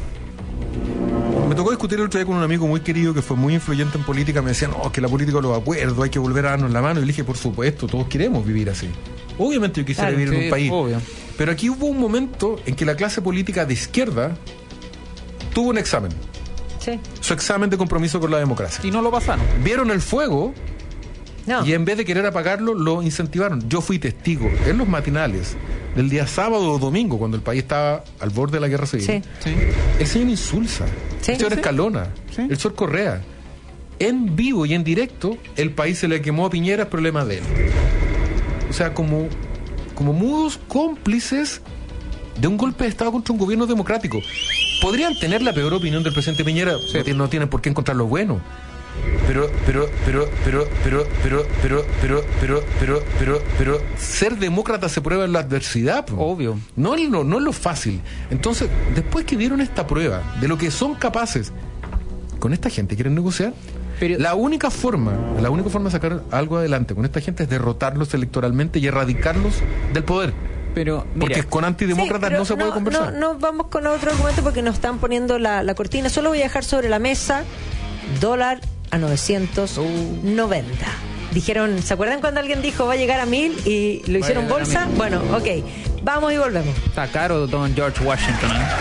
Me tocó discutir el otro día con un amigo muy querido que fue muy influyente en política. Me decía, no, que la política de los acuerdos, hay que volver a darnos la mano. Y le dije, por supuesto, todos queremos vivir así. Obviamente yo quisiera Claro, vivir en sí, un país. obvio. Pero aquí hubo un momento en que la clase política de izquierda tuvo un examen. Sí. Su examen de compromiso con la democracia. Y no lo pasaron. Vieron el fuego No. y en vez de querer apagarlo, lo incentivaron. Yo fui testigo en los matinales del día sábado o domingo, cuando el país estaba al borde de la guerra civil. Sí. Sí. El señor Insulza, Sí, el señor sí. Escalona, Sí. el señor Correa. En vivo y en directo, el país se le quemó a Piñera, es problema de él. O sea, como, como mudos cómplices de un golpe de Estado contra un gobierno democrático. Podrían tener la peor opinión del presidente Piñera, no tienen- no tienen por qué encontrar lo bueno. Pero, pero, pero, pero, pero, pero, pero, pero, pero, pero, pero, pero, ser demócrata se prueba en la adversidad. po. Obvio. No es lo, no es lo fácil. Entonces, después que dieron esta prueba de lo que son capaces, con esta gente quieren negociar. Pero- la única forma, la única forma de sacar algo adelante con esta gente es derrotarlos electoralmente y erradicarlos del poder. Pero, mira, Porque con antidemócratas Sí, pero no se puede conversar. No, no vamos con otro argumento porque nos están poniendo la, la cortina. Solo voy a dejar sobre la mesa dólar a novecientos noventa. Dijeron, ¿se acuerdan cuando alguien dijo va a llegar a mil y lo Va a hicieron llegar a bolsa? mil. Bueno, ok. Vamos y volvemos. está caro don George Washington. ¿eh?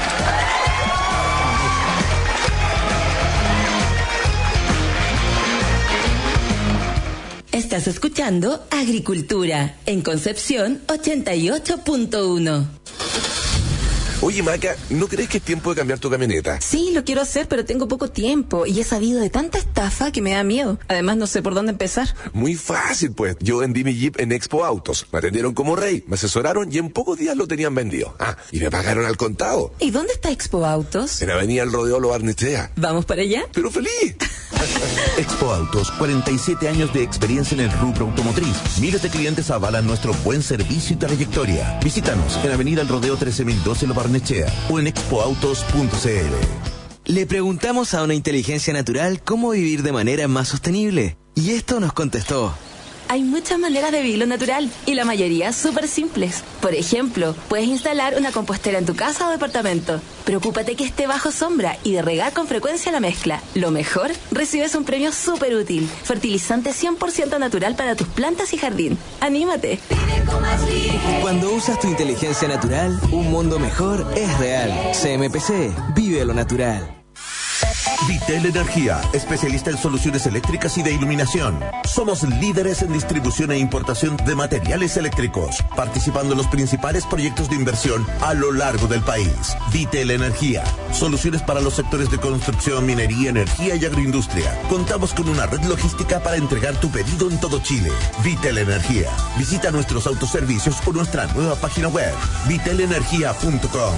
Estás escuchando Agricultura en Concepción ochenta y ocho punto uno. Oye, Maca, ¿no crees que es tiempo de cambiar tu camioneta? Sí, lo quiero hacer, pero tengo poco tiempo y he sabido de tanta estafa que me da miedo. Además, no sé por dónde empezar. Muy fácil, pues. Yo vendí mi Jeep en Expo Autos. Me atendieron como rey, me asesoraron y en pocos días lo tenían vendido. Ah, y me pagaron al contado. ¿Y dónde está Expo Autos? En Avenida El Rodeo Lo Barnechea. ¿Vamos para allá? Pero feliz. Expo Autos, cuarenta y siete años de experiencia en el rubro automotriz. Miles de clientes avalan nuestro buen servicio y trayectoria. Visítanos en Avenida El Rodeo trece mil doce Lo Barnechea o en expoautos punto c l. Le preguntamos a una inteligencia natural cómo vivir de manera más sostenible. Y esto nos contestó. Hay muchas maneras de vivirlo natural y la mayoría súper simples. Por ejemplo, puedes instalar una compostera en tu casa o departamento. Preocúpate que esté bajo sombra y de regar con frecuencia la mezcla. Lo mejor, recibes un premio súper útil. Fertilizante cien por ciento natural para tus plantas y jardín. ¡Anímate! Cuando usas tu inteligencia natural, un mundo mejor es real. C M P C, vive lo natural. Vitel Energía, especialista en soluciones eléctricas y de iluminación. Somos líderes en distribución e importación de materiales eléctricos, participando en los principales proyectos de inversión a lo largo del país. Vitel Energía, soluciones para los sectores de construcción, minería, energía y agroindustria. Contamos con una red logística para entregar tu pedido en todo Chile. Vitel Energía. Visita nuestros autoservicios o nuestra nueva página web, vitel energía punto com.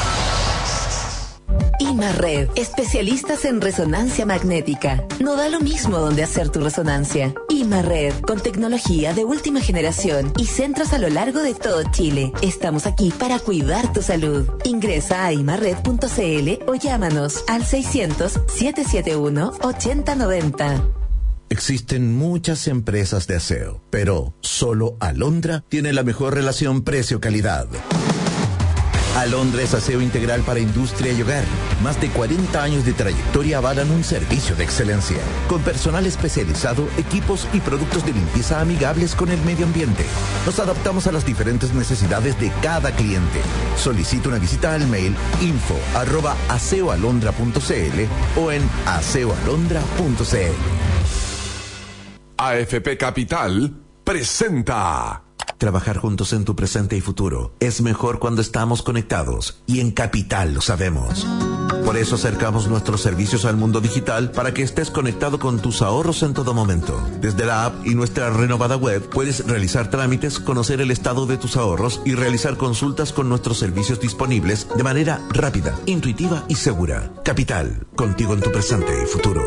Imarred, especialistas en resonancia magnética. No da lo mismo donde hacer tu resonancia. Imarred, con tecnología de última generación y centros a lo largo de todo Chile. Estamos aquí para cuidar tu salud. Ingresa a imarred punto c l o llámanos al seiscientos, setecientos setenta y uno, ochenta noventa. Existen muchas empresas de aseo, pero solo Alondra tiene la mejor relación precio-calidad. Alondra es aseo integral para industria y hogar. Más de cuarenta años de trayectoria avalan un servicio de excelencia. Con personal especializado, equipos y productos de limpieza amigables con el medio ambiente. Nos adaptamos a las diferentes necesidades de cada cliente. Solicita una visita al mail info arroba aseoalondra punto c l o en aseoalondra punto c l. A F P Capital presenta. Trabajar juntos en tu presente y futuro es mejor cuando estamos conectados, y en Capital lo sabemos. Por eso acercamos nuestros servicios al mundo digital para que estés conectado con tus ahorros en todo momento. Desde la app y nuestra renovada web puedes realizar trámites, conocer el estado de tus ahorros y realizar consultas con nuestros servicios disponibles de manera rápida, intuitiva y segura. Capital, contigo en tu presente y futuro.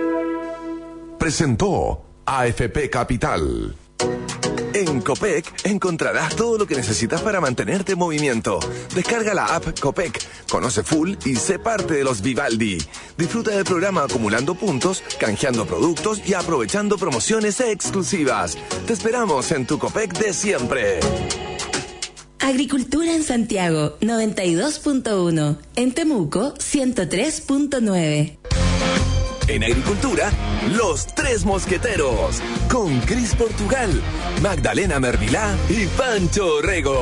Presentó A F P Capital. En Copec encontrarás todo lo que necesitas para mantenerte en movimiento. Descarga la app Copec, conoce full y sé parte de los Vivaldi. Disfruta del programa acumulando puntos, canjeando productos y aprovechando promociones exclusivas. Te esperamos en tu Copec de siempre. Agricultura en Santiago, noventa y dos punto uno. En Temuco, ciento tres punto nueve. En Agricultura, Los Tres Mosqueteros, con Cris Portugal, Magdalena Mervilá y Pancho Rego.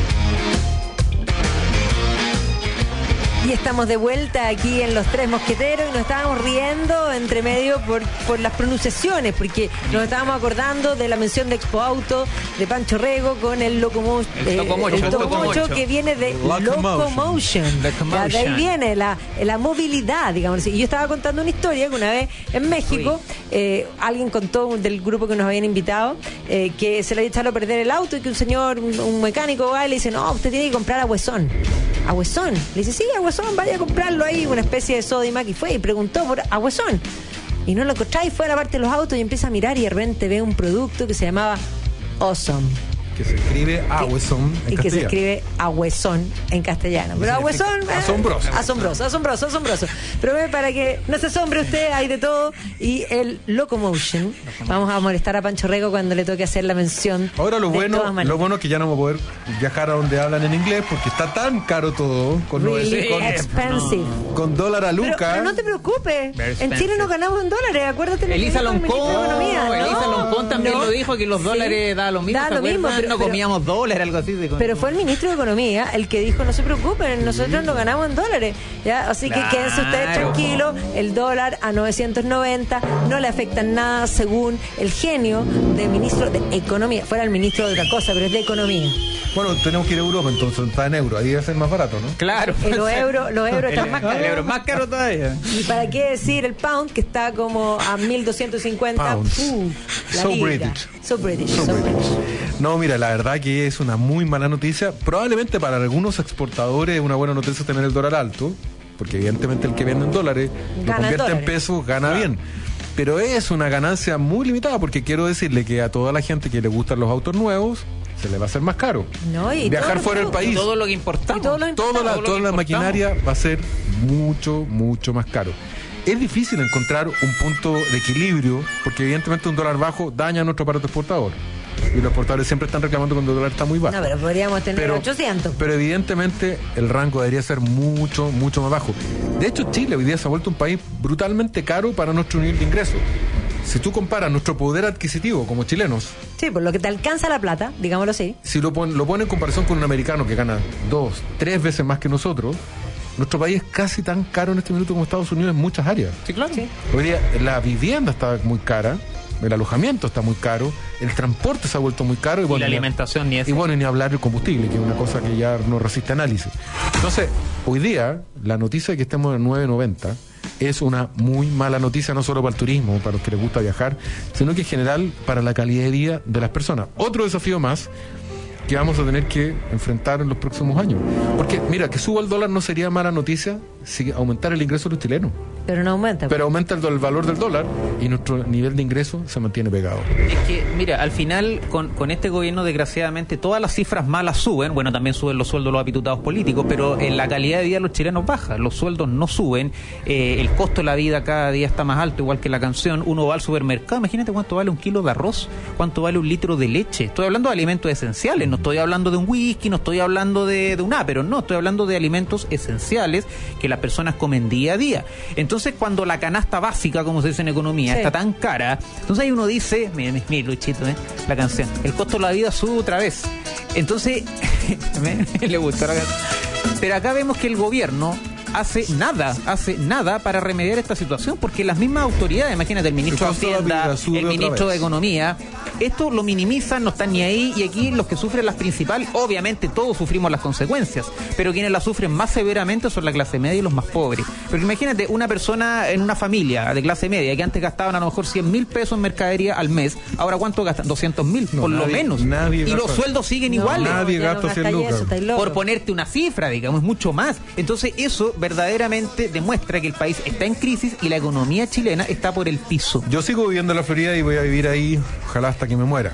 Y estamos de vuelta aquí en Los Tres Mosqueteros y nos estábamos riendo entre medio por, por las pronunciaciones, porque nos estábamos acordando de la mención de Expo Auto de Pancho Rego con el Locomotion, el Locomotion, eh, el Locomotion que viene de Locomotion. Locomotion. De ahí viene la, la movilidad, digamos. Y yo estaba contando una historia que una vez en México eh, alguien contó del grupo que nos habían invitado eh, que se le había echado a perder el auto y que un señor, un, un mecánico va y le dice, no, usted tiene que comprar a Huesón. ¿A Huesón? Le dice, sí, a Huesón, vaya a comprarlo ahí, una especie de Sodimac, y fue y preguntó por a Huesón. Y no lo encontraba y fue a la parte de los autos y empieza a mirar y de repente ve un producto que se llamaba Awesome. Que se escribe Ahuesón en y castellano. que se escribe Ahuesón en castellano. Pero Ahuesón... Eh, asombroso. Asombroso, asombroso, asombroso. Pero ve, para que no se asombre usted, hay de todo. Y el Locomotion, vamos a molestar a Pancho Rego cuando le toque hacer la mención. Ahora lo de bueno, todas maneras. lo bueno es que ya no vamos a poder viajar a donde hablan en inglés porque está tan caro todo. Con, Really con, expensive. con dólar a Pero, Luca. pero no te preocupes. En Chile no ganamos en dólares, acuérdate. lo Elisa que dijo el ministro de Loncón, Economía. No, Elisa Loncón también no. lo dijo, que los Sí, dólares da lo mismo. da ¿se lo mismo, acuerdan? pero- no pero- comíamos dólares, algo así. De... Pero fue el ministro de Economía el que dijo, no se preocupen, nosotros no ganamos en dólares. ¿Ya? Así que Claro. quédense ustedes tranquilos, el dólar a novecientos noventa no le afecta en nada según el genio del ministro de Economía. Fuera el ministro de otra cosa, pero es de Economía. Bueno, tenemos que ir a Europa, entonces está en euro. Ahí debe ser más barato, ¿no? Claro. Eh, los euros los euros están El- más caros. El euro es más caro todavía. ¿Y para qué decir el pound, que está como a mil doscientos cincuenta? Pounds. Uh, la So libra. British. So British. So so British. British. No, mira, la verdad que es una muy mala noticia. Probablemente para algunos exportadores es una buena noticia tener el dólar alto, porque evidentemente el que vende en dólares lo Gana en convierte en dólares. pesos, gana bien. Pero es una ganancia muy limitada, porque quiero decirle que a toda la gente que le gustan los autos nuevos se le va a hacer más caro. No, y Viajar todos fuera los del país. Todo lo que importamos. Y todo lo Toda la, Todo lo toda que la importamos. maquinaria va a ser mucho, mucho más caro. Es difícil encontrar un punto de equilibrio, porque evidentemente un dólar bajo daña a nuestro aparato exportador. Y los exportadores siempre están reclamando cuando el dólar está muy bajo. No, pero podríamos tener Pero- ochocientos. Pero evidentemente el rango debería ser mucho, mucho más bajo. De hecho, Chile hoy día se ha vuelto un país brutalmente caro para nuestro nivel de ingreso. Si tú comparas nuestro poder adquisitivo como chilenos, Sí, por lo que te alcanza la plata, digámoslo así. si lo pones lo pone en comparación con un americano que gana dos, tres veces más que nosotros, nuestro país es casi tan caro en este minuto como Estados Unidos en muchas áreas. Sí, claro. Sí. Hoy día la vivienda está muy cara, el alojamiento está muy caro, el transporte se ha vuelto muy caro. Y, bueno, y la alimentación ni es. Y bueno, ni hablar del combustible, que es una cosa que ya no resiste análisis. Entonces, hoy día, la noticia de que estemos en nueve noventa es una muy mala noticia, no solo para el turismo, para los que les gusta viajar, sino que en general para la calidad de vida de las personas. Otro desafío más que vamos a tener que enfrentar en los próximos años. Porque, mira, que suba el dólar no sería mala noticia si aumentara el ingreso de los chilenos. Pero no aumenta. Pero aumenta el, el valor del dólar y nuestro nivel de ingreso se mantiene pegado. Es que, mira, al final, con, con este gobierno, desgraciadamente, todas las cifras malas suben. Bueno, también suben los sueldos de los apitutados políticos, pero en la calidad de vida de los chilenos baja. Los sueldos no suben. Eh, el costo de la vida cada día está más alto, igual que la canción. Uno va al supermercado, imagínate cuánto vale un kilo de arroz, cuánto vale un litro de leche. Estoy hablando de alimentos esenciales, no estoy hablando de un whisky, no estoy hablando de, de un ápero, no, estoy hablando de alimentos esenciales que las personas comen día a día. Entonces, cuando la canasta básica, como se dice en economía, sí, está tan cara, entonces ahí uno dice, mira, mira Luchito, ¿eh? La canción, el costo de la vida sube otra vez. Entonces, me, le gustó la canción. Pero acá vemos que el gobierno hace nada, hace nada para remediar esta situación, porque las mismas autoridades, imagínate, el ministro de Hacienda, el ministro de Economía, esto lo minimizan, no están ni ahí, y aquí los que sufren las principales, obviamente todos sufrimos las consecuencias, pero quienes las sufren más severamente son la clase media y los más pobres. Porque imagínate, una persona en una familia de clase media que antes gastaban a lo mejor cien mil pesos en mercadería al mes, ahora ¿cuánto gastan? doscientos mil, no, por nadie, lo menos. Y los sueldos siguen no, iguales. Nadie gasta cien lucas. Por ponerte una cifra, digamos, mucho más. Entonces eso verdaderamente demuestra que el país está en crisis y la economía chilena está por el piso. Yo sigo viviendo en la Florida y voy a vivir ahí, ojalá hasta que me muera.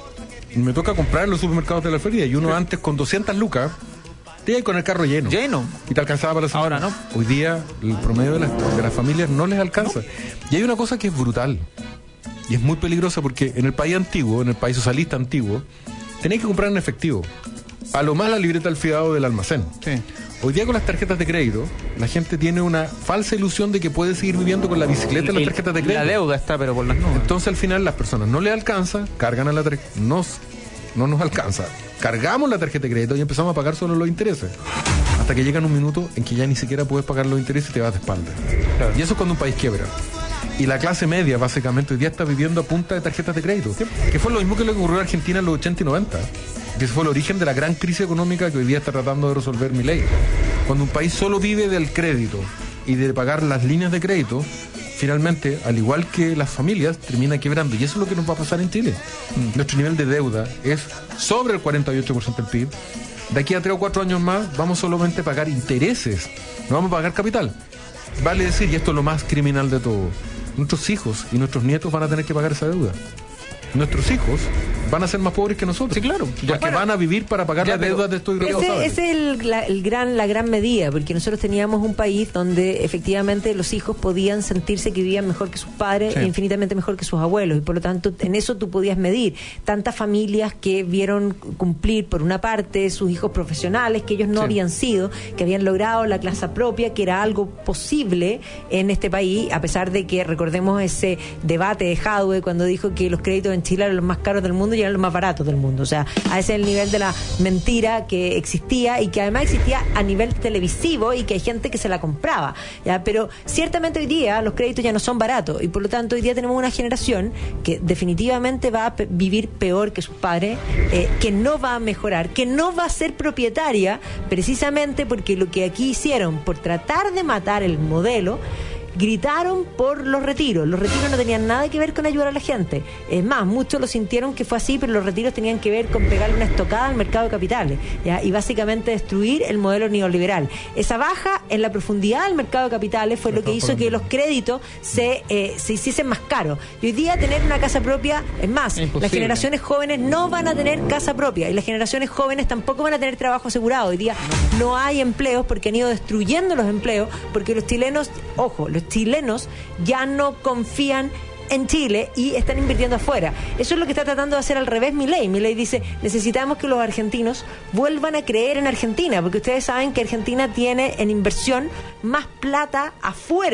Y me toca comprar en los supermercados de la Florida, y uno sí, antes con doscientas lucas te iba con el carro lleno. Lleno. Y te alcanzaba para la semana. Ahora no. Hoy día el promedio de las, de las familias no les alcanza. No. Y hay una cosa que es brutal y es muy peligrosa, porque en el país antiguo, en el país socialista antiguo, tenías que comprar en efectivo. A lo más la libreta al fiado del almacén. Sí. Hoy día con las tarjetas de crédito, la gente tiene una falsa ilusión de que puede seguir viviendo con la bicicleta en las tarjetas de crédito. La deuda está, pero por las nubes. Entonces al final las personas no les alcanza, cargan a la tarjeta, nos, no nos alcanza. Cargamos la tarjeta de crédito y empezamos a pagar solo los intereses. Hasta que llega un minuto en que ya ni siquiera puedes pagar los intereses y te vas de espalda. Claro. Y eso es cuando un país quiebra. Y la clase media, básicamente, hoy día está viviendo a punta de tarjetas de crédito. ¿Sí? Que fue lo mismo que le ocurrió a Argentina en los ochenta y noventa. Que ese fue el origen de la gran crisis económica que hoy día está tratando de resolver Milei. Cuando un país solo vive del crédito y de pagar las líneas de crédito, finalmente, al igual que las familias, termina quebrando. Y eso es lo que nos va a pasar en Chile. Mm. Nuestro nivel de deuda es sobre el cuarenta y ocho por ciento del P I B. De aquí a tres o cuatro años más, vamos solamente a pagar intereses. No vamos a pagar capital. Vale decir, y esto es lo más criminal de todo, nuestros hijos y nuestros nietos van a tener que pagar esa deuda. Nuestros hijos van a ser más pobres que nosotros. Sí, claro. Porque bueno, van a vivir para pagar las deudas de estos ese, esa es el, la, el gran, la gran medida, porque nosotros teníamos un país donde efectivamente los hijos podían sentirse que vivían mejor que sus padres, sí, e infinitamente mejor que sus abuelos, y por lo tanto en eso tú podías medir. Tantas familias que vieron cumplir por una parte sus hijos profesionales, que ellos no sí, habían sido, que habían logrado la clase propia, que era algo posible en este país, a pesar de que recordemos ese debate de Jadwe cuando dijo que los créditos en Chile eran los más caros del mundo y eran los más baratos del mundo. O sea, a ese es el nivel de la mentira que existía, y que además existía a nivel televisivo, y que hay gente que se la compraba, ¿ya? Pero ciertamente hoy día los créditos ya no son baratos, y por lo tanto hoy día tenemos una generación que definitivamente va a pe- vivir peor que sus padres, eh, que no va a mejorar, que no va a ser propietaria, precisamente porque lo que aquí hicieron por tratar de matar el modelo, gritaron por los retiros. Los retiros no tenían nada que ver con ayudar a la gente. Es más, muchos lo sintieron que fue así, pero los retiros tenían que ver con pegarle una estocada al mercado de capitales, ¿ya? Y básicamente destruir el modelo neoliberal. Esa baja en la profundidad del mercado de capitales fue lo que hizo que los créditos se, eh, se hiciesen más caros. Y hoy día tener una casa propia, es más, es las generaciones jóvenes no van a tener casa propia, y las generaciones jóvenes tampoco van a tener trabajo asegurado. Hoy día no hay empleos porque han ido destruyendo los empleos, porque los chilenos, ojo, los chilenos ya no confían en Chile y están invirtiendo afuera. Eso es lo que está tratando de hacer al revés Milei. Milei dice, necesitamos que los argentinos vuelvan a creer en Argentina, porque ustedes saben que Argentina tiene en inversión más plata afuera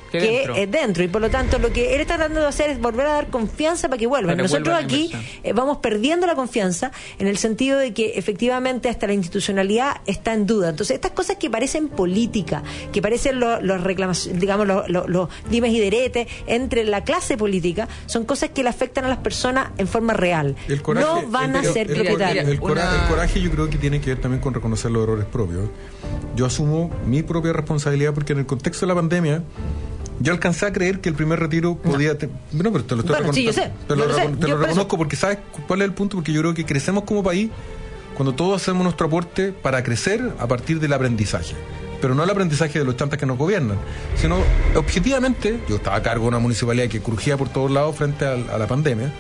que, que dentro. es dentro. Y por lo tanto, lo que él está tratando de hacer es volver a dar confianza para que vuelvan. Para que Nosotros vuelva la aquí inversión. eh, vamos perdiendo la confianza en el sentido de que efectivamente hasta la institucionalidad está en duda. Entonces, estas cosas que parecen política, que parecen los lo reclamaciones, digamos, los lo, lo dimes y diretes entre la clase política, son cosas que le afectan a las personas en forma real. El coraje, no van el, a ser el, propietarios. El, el, cora- el coraje yo creo que tiene que ver también con reconocer los errores propios. Yo asumo mi propia responsabilidad porque en el contexto de la pandemia yo alcancé a creer que el primer retiro podía... No, te, no pero te lo estoy Bueno, recon- sí, yo sé, te lo, yo lo sé, recon- te yo lo por reconozco eso- porque ¿sabes cuál es el punto? Porque yo creo que crecemos como país cuando todos hacemos nuestro aporte para crecer a partir del aprendizaje. Pero no el aprendizaje de los chantas que nos gobiernan, sino objetivamente, yo estaba a cargo de una municipalidad que crujía por todos lados frente a, a la pandemia,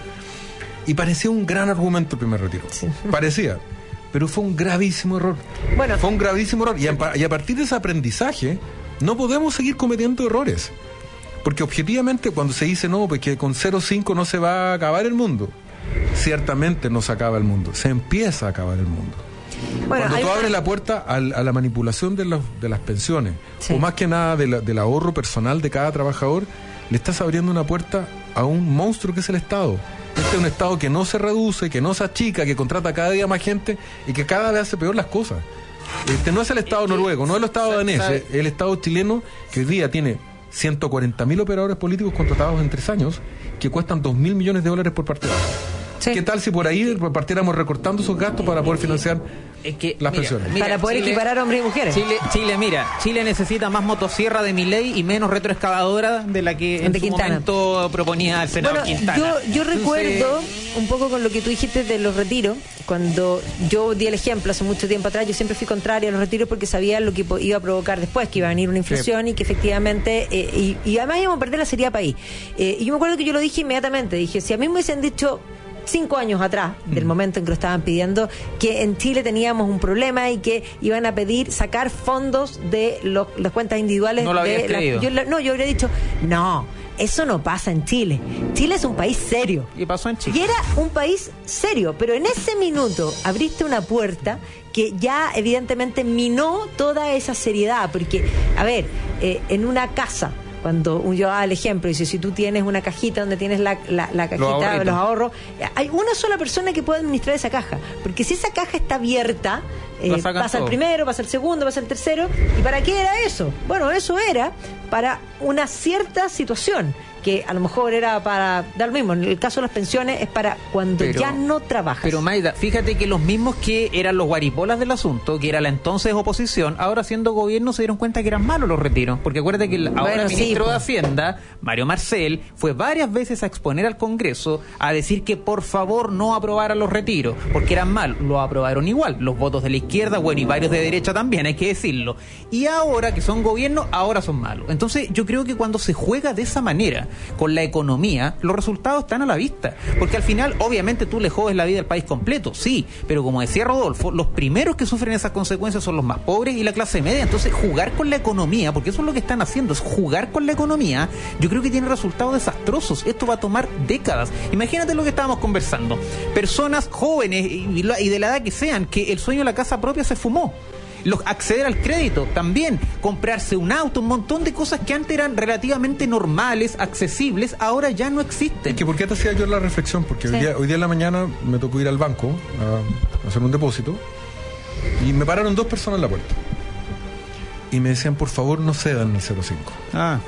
y parecía un gran argumento el primer retiro. Sí. Parecía, pero fue un gravísimo error. Bueno, fue un gravísimo error. Y a, y a partir de ese aprendizaje, no podemos seguir cometiendo errores. Porque objetivamente, cuando se dice, no, pues que con cero coma cinco no se va a acabar el mundo, ciertamente no se acaba el mundo, se empieza a acabar el mundo. Bueno, cuando tú abres la puerta a, a la manipulación de, los, de las pensiones, sí. o más que nada de la, del ahorro personal de cada trabajador, le estás abriendo una puerta a un monstruo que es el Estado. Este es un Estado que no se reduce, que no se achica, que contrata cada día más gente y que cada vez hace peor las cosas. Este no es el Estado noruego, no es el Estado danés, es el Estado chileno que hoy día tiene ciento cuarenta mil operadores políticos contratados en tres años que cuestan dos mil millones de dólares por partido. Sí. ¿Qué tal si por ahí partiéramos recortando esos gastos para poder financiar es que, las mira, pensiones? Mira, para poder Chile, equiparar hombres y mujeres. Chile, Chile, mira, Chile necesita más motosierra de Milei y menos retroexcavadora de la que en de su Quintana. momento proponía el senador bueno, Quintana. Yo, yo recuerdo Entonces... un poco con lo que tú dijiste de los retiros, cuando yo di el ejemplo hace mucho tiempo atrás, yo siempre fui contraria a los retiros porque sabía lo que iba a provocar después, que iba a venir una inflación sí. y que efectivamente, eh, y, y además íbamos a perder la seriedad país. Eh, y yo me acuerdo que yo lo dije inmediatamente, dije, si a mí me hubiesen dicho cinco años atrás, del mm. momento en que lo estaban pidiendo, que en Chile teníamos un problema y que iban a pedir sacar fondos de los, las cuentas individuales. No lo habías de creído. La, yo, no, yo habría dicho, no, eso no pasa en Chile. Chile es un país serio. Y pasó en Chile. Y era un país serio, pero en ese minuto abriste una puerta que ya evidentemente minó toda esa seriedad, porque, a ver, eh, en una casa, cuando yo hago el ejemplo, dice, si tú tienes una cajita donde tienes la, la, la cajita de los ahorros, hay una sola persona que puede administrar esa caja, porque si esa caja está abierta, eh, pasa todo. el primero, pasa el segundo, pasa el tercero, ¿y para qué era eso? Bueno, eso era para una cierta situación, que a lo mejor era para dar lo mismo. En el caso de las pensiones es para cuando pero, ya no trabajas. Pero Maida, fíjate que los mismos que eran los guaripolas del asunto, que era la entonces oposición, ahora siendo gobierno se dieron cuenta que eran malos los retiros, porque acuérdate que el ahora bueno, ministro sí, de Hacienda, Mario Marcel, fue varias veces a exponer al Congreso a decir que por favor no aprobaran los retiros, porque eran malos. Lo aprobaron igual, los votos de la izquierda, bueno, y varios de derecha también, hay que decirlo. Y ahora que son gobierno, ahora son malos. Entonces yo creo que cuando se juega de esa manera con la economía, los resultados están a la vista, porque al final obviamente tú le jodes la vida al país completo, sí, pero como decía Rodolfo, los primeros que sufren esas consecuencias son los más pobres y la clase media. Entonces jugar con la economía, porque eso es lo que están haciendo, es jugar con la economía, yo creo que tiene resultados desastrosos. Esto va a tomar décadas. Imagínate lo que estábamos conversando, personas jóvenes y de la edad que sean, que el sueño de la casa propia se fumó. Los, acceder al crédito también, comprarse un auto, un montón de cosas que antes eran relativamente normales, accesibles, ahora ya no existen. Es que ¿por qué te hacía yo la reflexión? Porque sí. hoy, día, hoy día en la mañana me tocó ir al banco a, a hacer un depósito y me pararon dos personas en la puerta y me decían, por favor no cedan el cero cinco. Ah.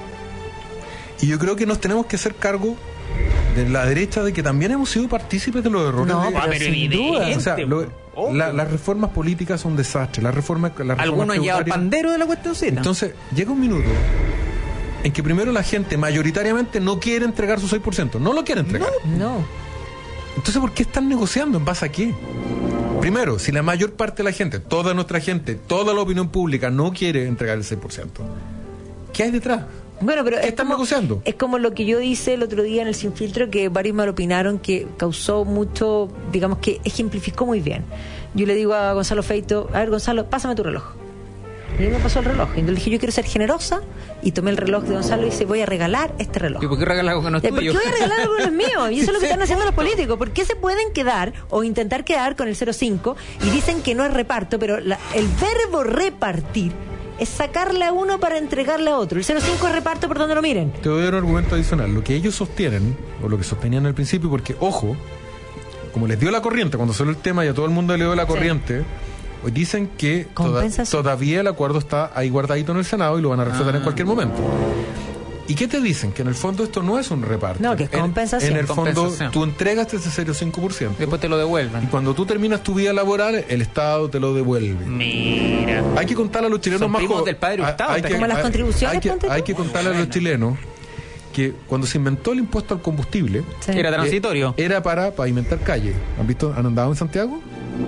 Y yo creo que nos tenemos que hacer cargo de la derecha de que también hemos sido partícipes de los errores. No, de, pero, pero sin duda. O sea, lo, la, las reformas políticas son un desastre. Las reformas, las Algunos han llevado el pandero de la cuestioncita. Entonces, llega un minuto en que primero la gente mayoritariamente no quiere entregar su seis por ciento. No lo quiere entregar. No. no. Entonces, ¿por qué están negociando? ¿En base a qué? Primero, si la mayor parte de la gente, toda nuestra gente, toda la opinión pública no quiere entregar el seis por ciento, ¿qué hay detrás? Bueno, pero ¿Qué es están como, negociando? Es como lo que yo hice el otro día en el Sin Filtro, que varios me lo opinaron, que causó mucho, digamos que ejemplificó muy bien. Yo le digo a Gonzalo Feito, a ver Gonzalo, pásame tu reloj. Y él me pasó el reloj. Y le dije, yo quiero ser generosa, y tomé el reloj de Gonzalo y dice, voy a regalar este reloj. ¿Y por qué regalar algo que no es tuyo? ¿Por qué voy a regalar algo que no es mío? Y eso es lo que están haciendo los políticos. ¿Por qué se pueden quedar o intentar quedar con el cero cinco y dicen que no es reparto, pero la, el verbo repartir es sacarle a uno para entregarle a otro. El cero coma cinco es reparto por donde lo miren. Te doy un argumento adicional. Lo que ellos sostienen, o lo que sostenían al principio, porque, ojo, como les dio la corriente, cuando salió el tema y a todo el mundo le dio la corriente, sí. Hoy dicen que toda, todavía el acuerdo está ahí guardadito en el Senado y lo van a resolver ah. en cualquier momento. ¿Y qué te dicen? Que en el fondo esto no es un reparto. No, que es compensación. En, en el fondo tú entregas ese cero coma cinco por ciento. Después te lo devuelven. Y cuando tú terminas tu vida laboral, el Estado te lo devuelve. Mira. Hay que contarle a los chilenos Son más primos del padre Hurtado. Hay que, como las contribuciones. Hay que, hay que contarle a los chilenos que cuando se inventó el impuesto al combustible... Sí. Era transitorio. Eh, era para pavimentar calles. ¿Han visto? ¿Han andado en Santiago?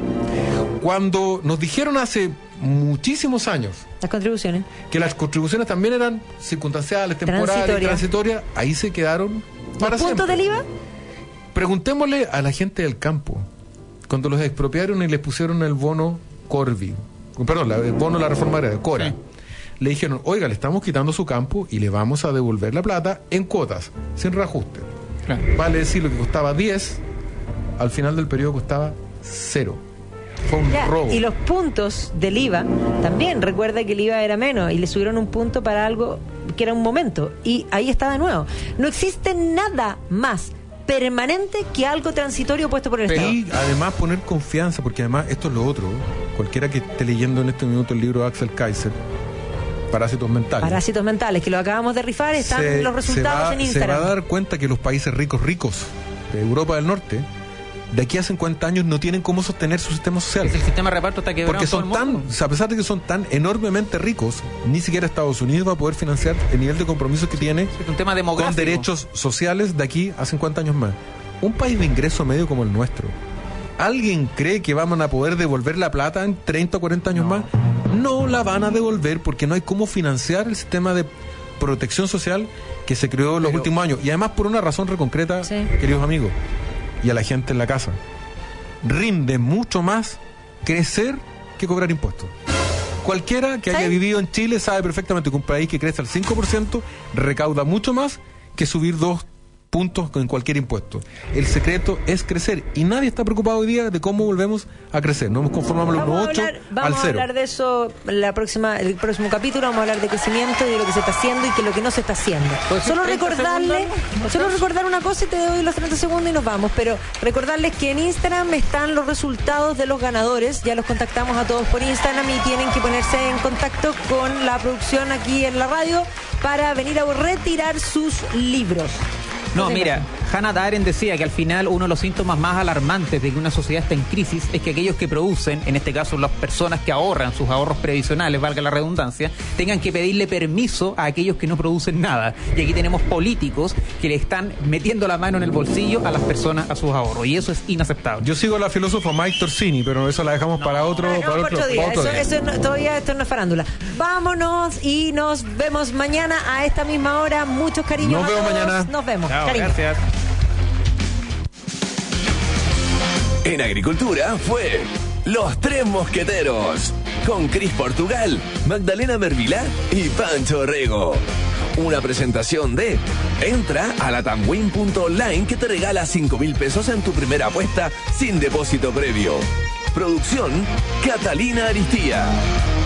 Cuando nos dijeron hace muchísimos años las contribuciones que las contribuciones también eran circunstanciales, temporales, Transitoria. transitorias, ahí se quedaron para ¿Los puntos siempre. del I V A? Preguntémosle a la gente del campo, cuando los expropiaron y les pusieron el bono Corvi, perdón, el bono de la reforma agraria, Cora, sí. Le dijeron, oiga, le estamos quitando su campo y le vamos a devolver la plata en cuotas, sin reajuste. Claro. Vale decir, lo que costaba diez, al final del periodo costaba cero. Fue un ya, robo. Y los puntos del I V A, también recuerda que el I V A era menos y le subieron un punto para algo que era un momento. Y ahí está de nuevo. No existe nada más permanente que algo transitorio puesto por el Estado. Y además poner confianza, porque además esto es lo otro. Cualquiera que esté leyendo en este minuto el libro de Axel Kaiser, Parásitos Mentales. Parásitos Mentales, que lo acabamos de rifar, están se, los resultados va, en Instagram. Se va a dar cuenta que los países ricos, ricos de Europa del Norte, de aquí a cincuenta años no tienen cómo sostener su sistema social. Es el sistema de reparto está quebrado. Porque son tan, o sea, a pesar de que son tan enormemente ricos, ni siquiera Estados Unidos va a poder financiar el nivel de compromiso que tiene es un tema demográfico. Con derechos sociales de aquí a cincuenta años más. Un país de ingreso medio como el nuestro, ¿alguien cree que van a poder devolver la plata en treinta o cuarenta años no. más? No la van a devolver porque no hay cómo financiar el sistema de protección social que se creó en los Pero, últimos años. Y además por una razón reconcreta, sí. queridos amigos, y a la gente en la casa, rinde mucho más crecer que cobrar impuestos. Cualquiera que haya ¿Sí? vivido en Chile sabe perfectamente que un país que crece al cinco por ciento recauda mucho más que subir dos puntos en cualquier impuesto. El secreto es crecer y nadie está preocupado hoy día de cómo volvemos a crecer. No nos conformamos los ocho al cero. Vamos a hablar de eso la próxima, el próximo capítulo. Vamos a hablar de crecimiento y de lo que se está haciendo y de lo que no se está haciendo. Solo recordarles, solo recordar una cosa y te doy los treinta segundos y nos vamos. Pero recordarles que en Instagram están los resultados de los ganadores. Ya los contactamos a todos por Instagram y tienen que ponerse en contacto con la producción aquí en la radio para venir a retirar sus libros. No, mira, Hannah Arendt decía que al final uno de los síntomas más alarmantes de que una sociedad está en crisis es que aquellos que producen, en este caso las personas que ahorran sus ahorros previsionales, valga la redundancia, tengan que pedirle permiso a aquellos que no producen nada. Y aquí tenemos políticos que le están metiendo la mano en el bolsillo a las personas a sus ahorros. Y eso es inaceptable. Yo sigo a la filósofa Mike Torsini, pero eso la dejamos no, para otro, no, para otro, otro día. Para otro eso, día. Eso no, todavía esto no es farándula. Vámonos y nos vemos mañana a esta misma hora. Muchos cariños. Nos vemos a todos. mañana. Nos vemos. Chao, gracias. En Agricultura fue Los Tres Mosqueteros, con Cris Portugal, Magdalena Mervilá y Pancho Rego. Una presentación de entra a latamwin punto online que te regala cinco mil pesos en tu primera apuesta sin depósito previo. Producción Catalina Aristía.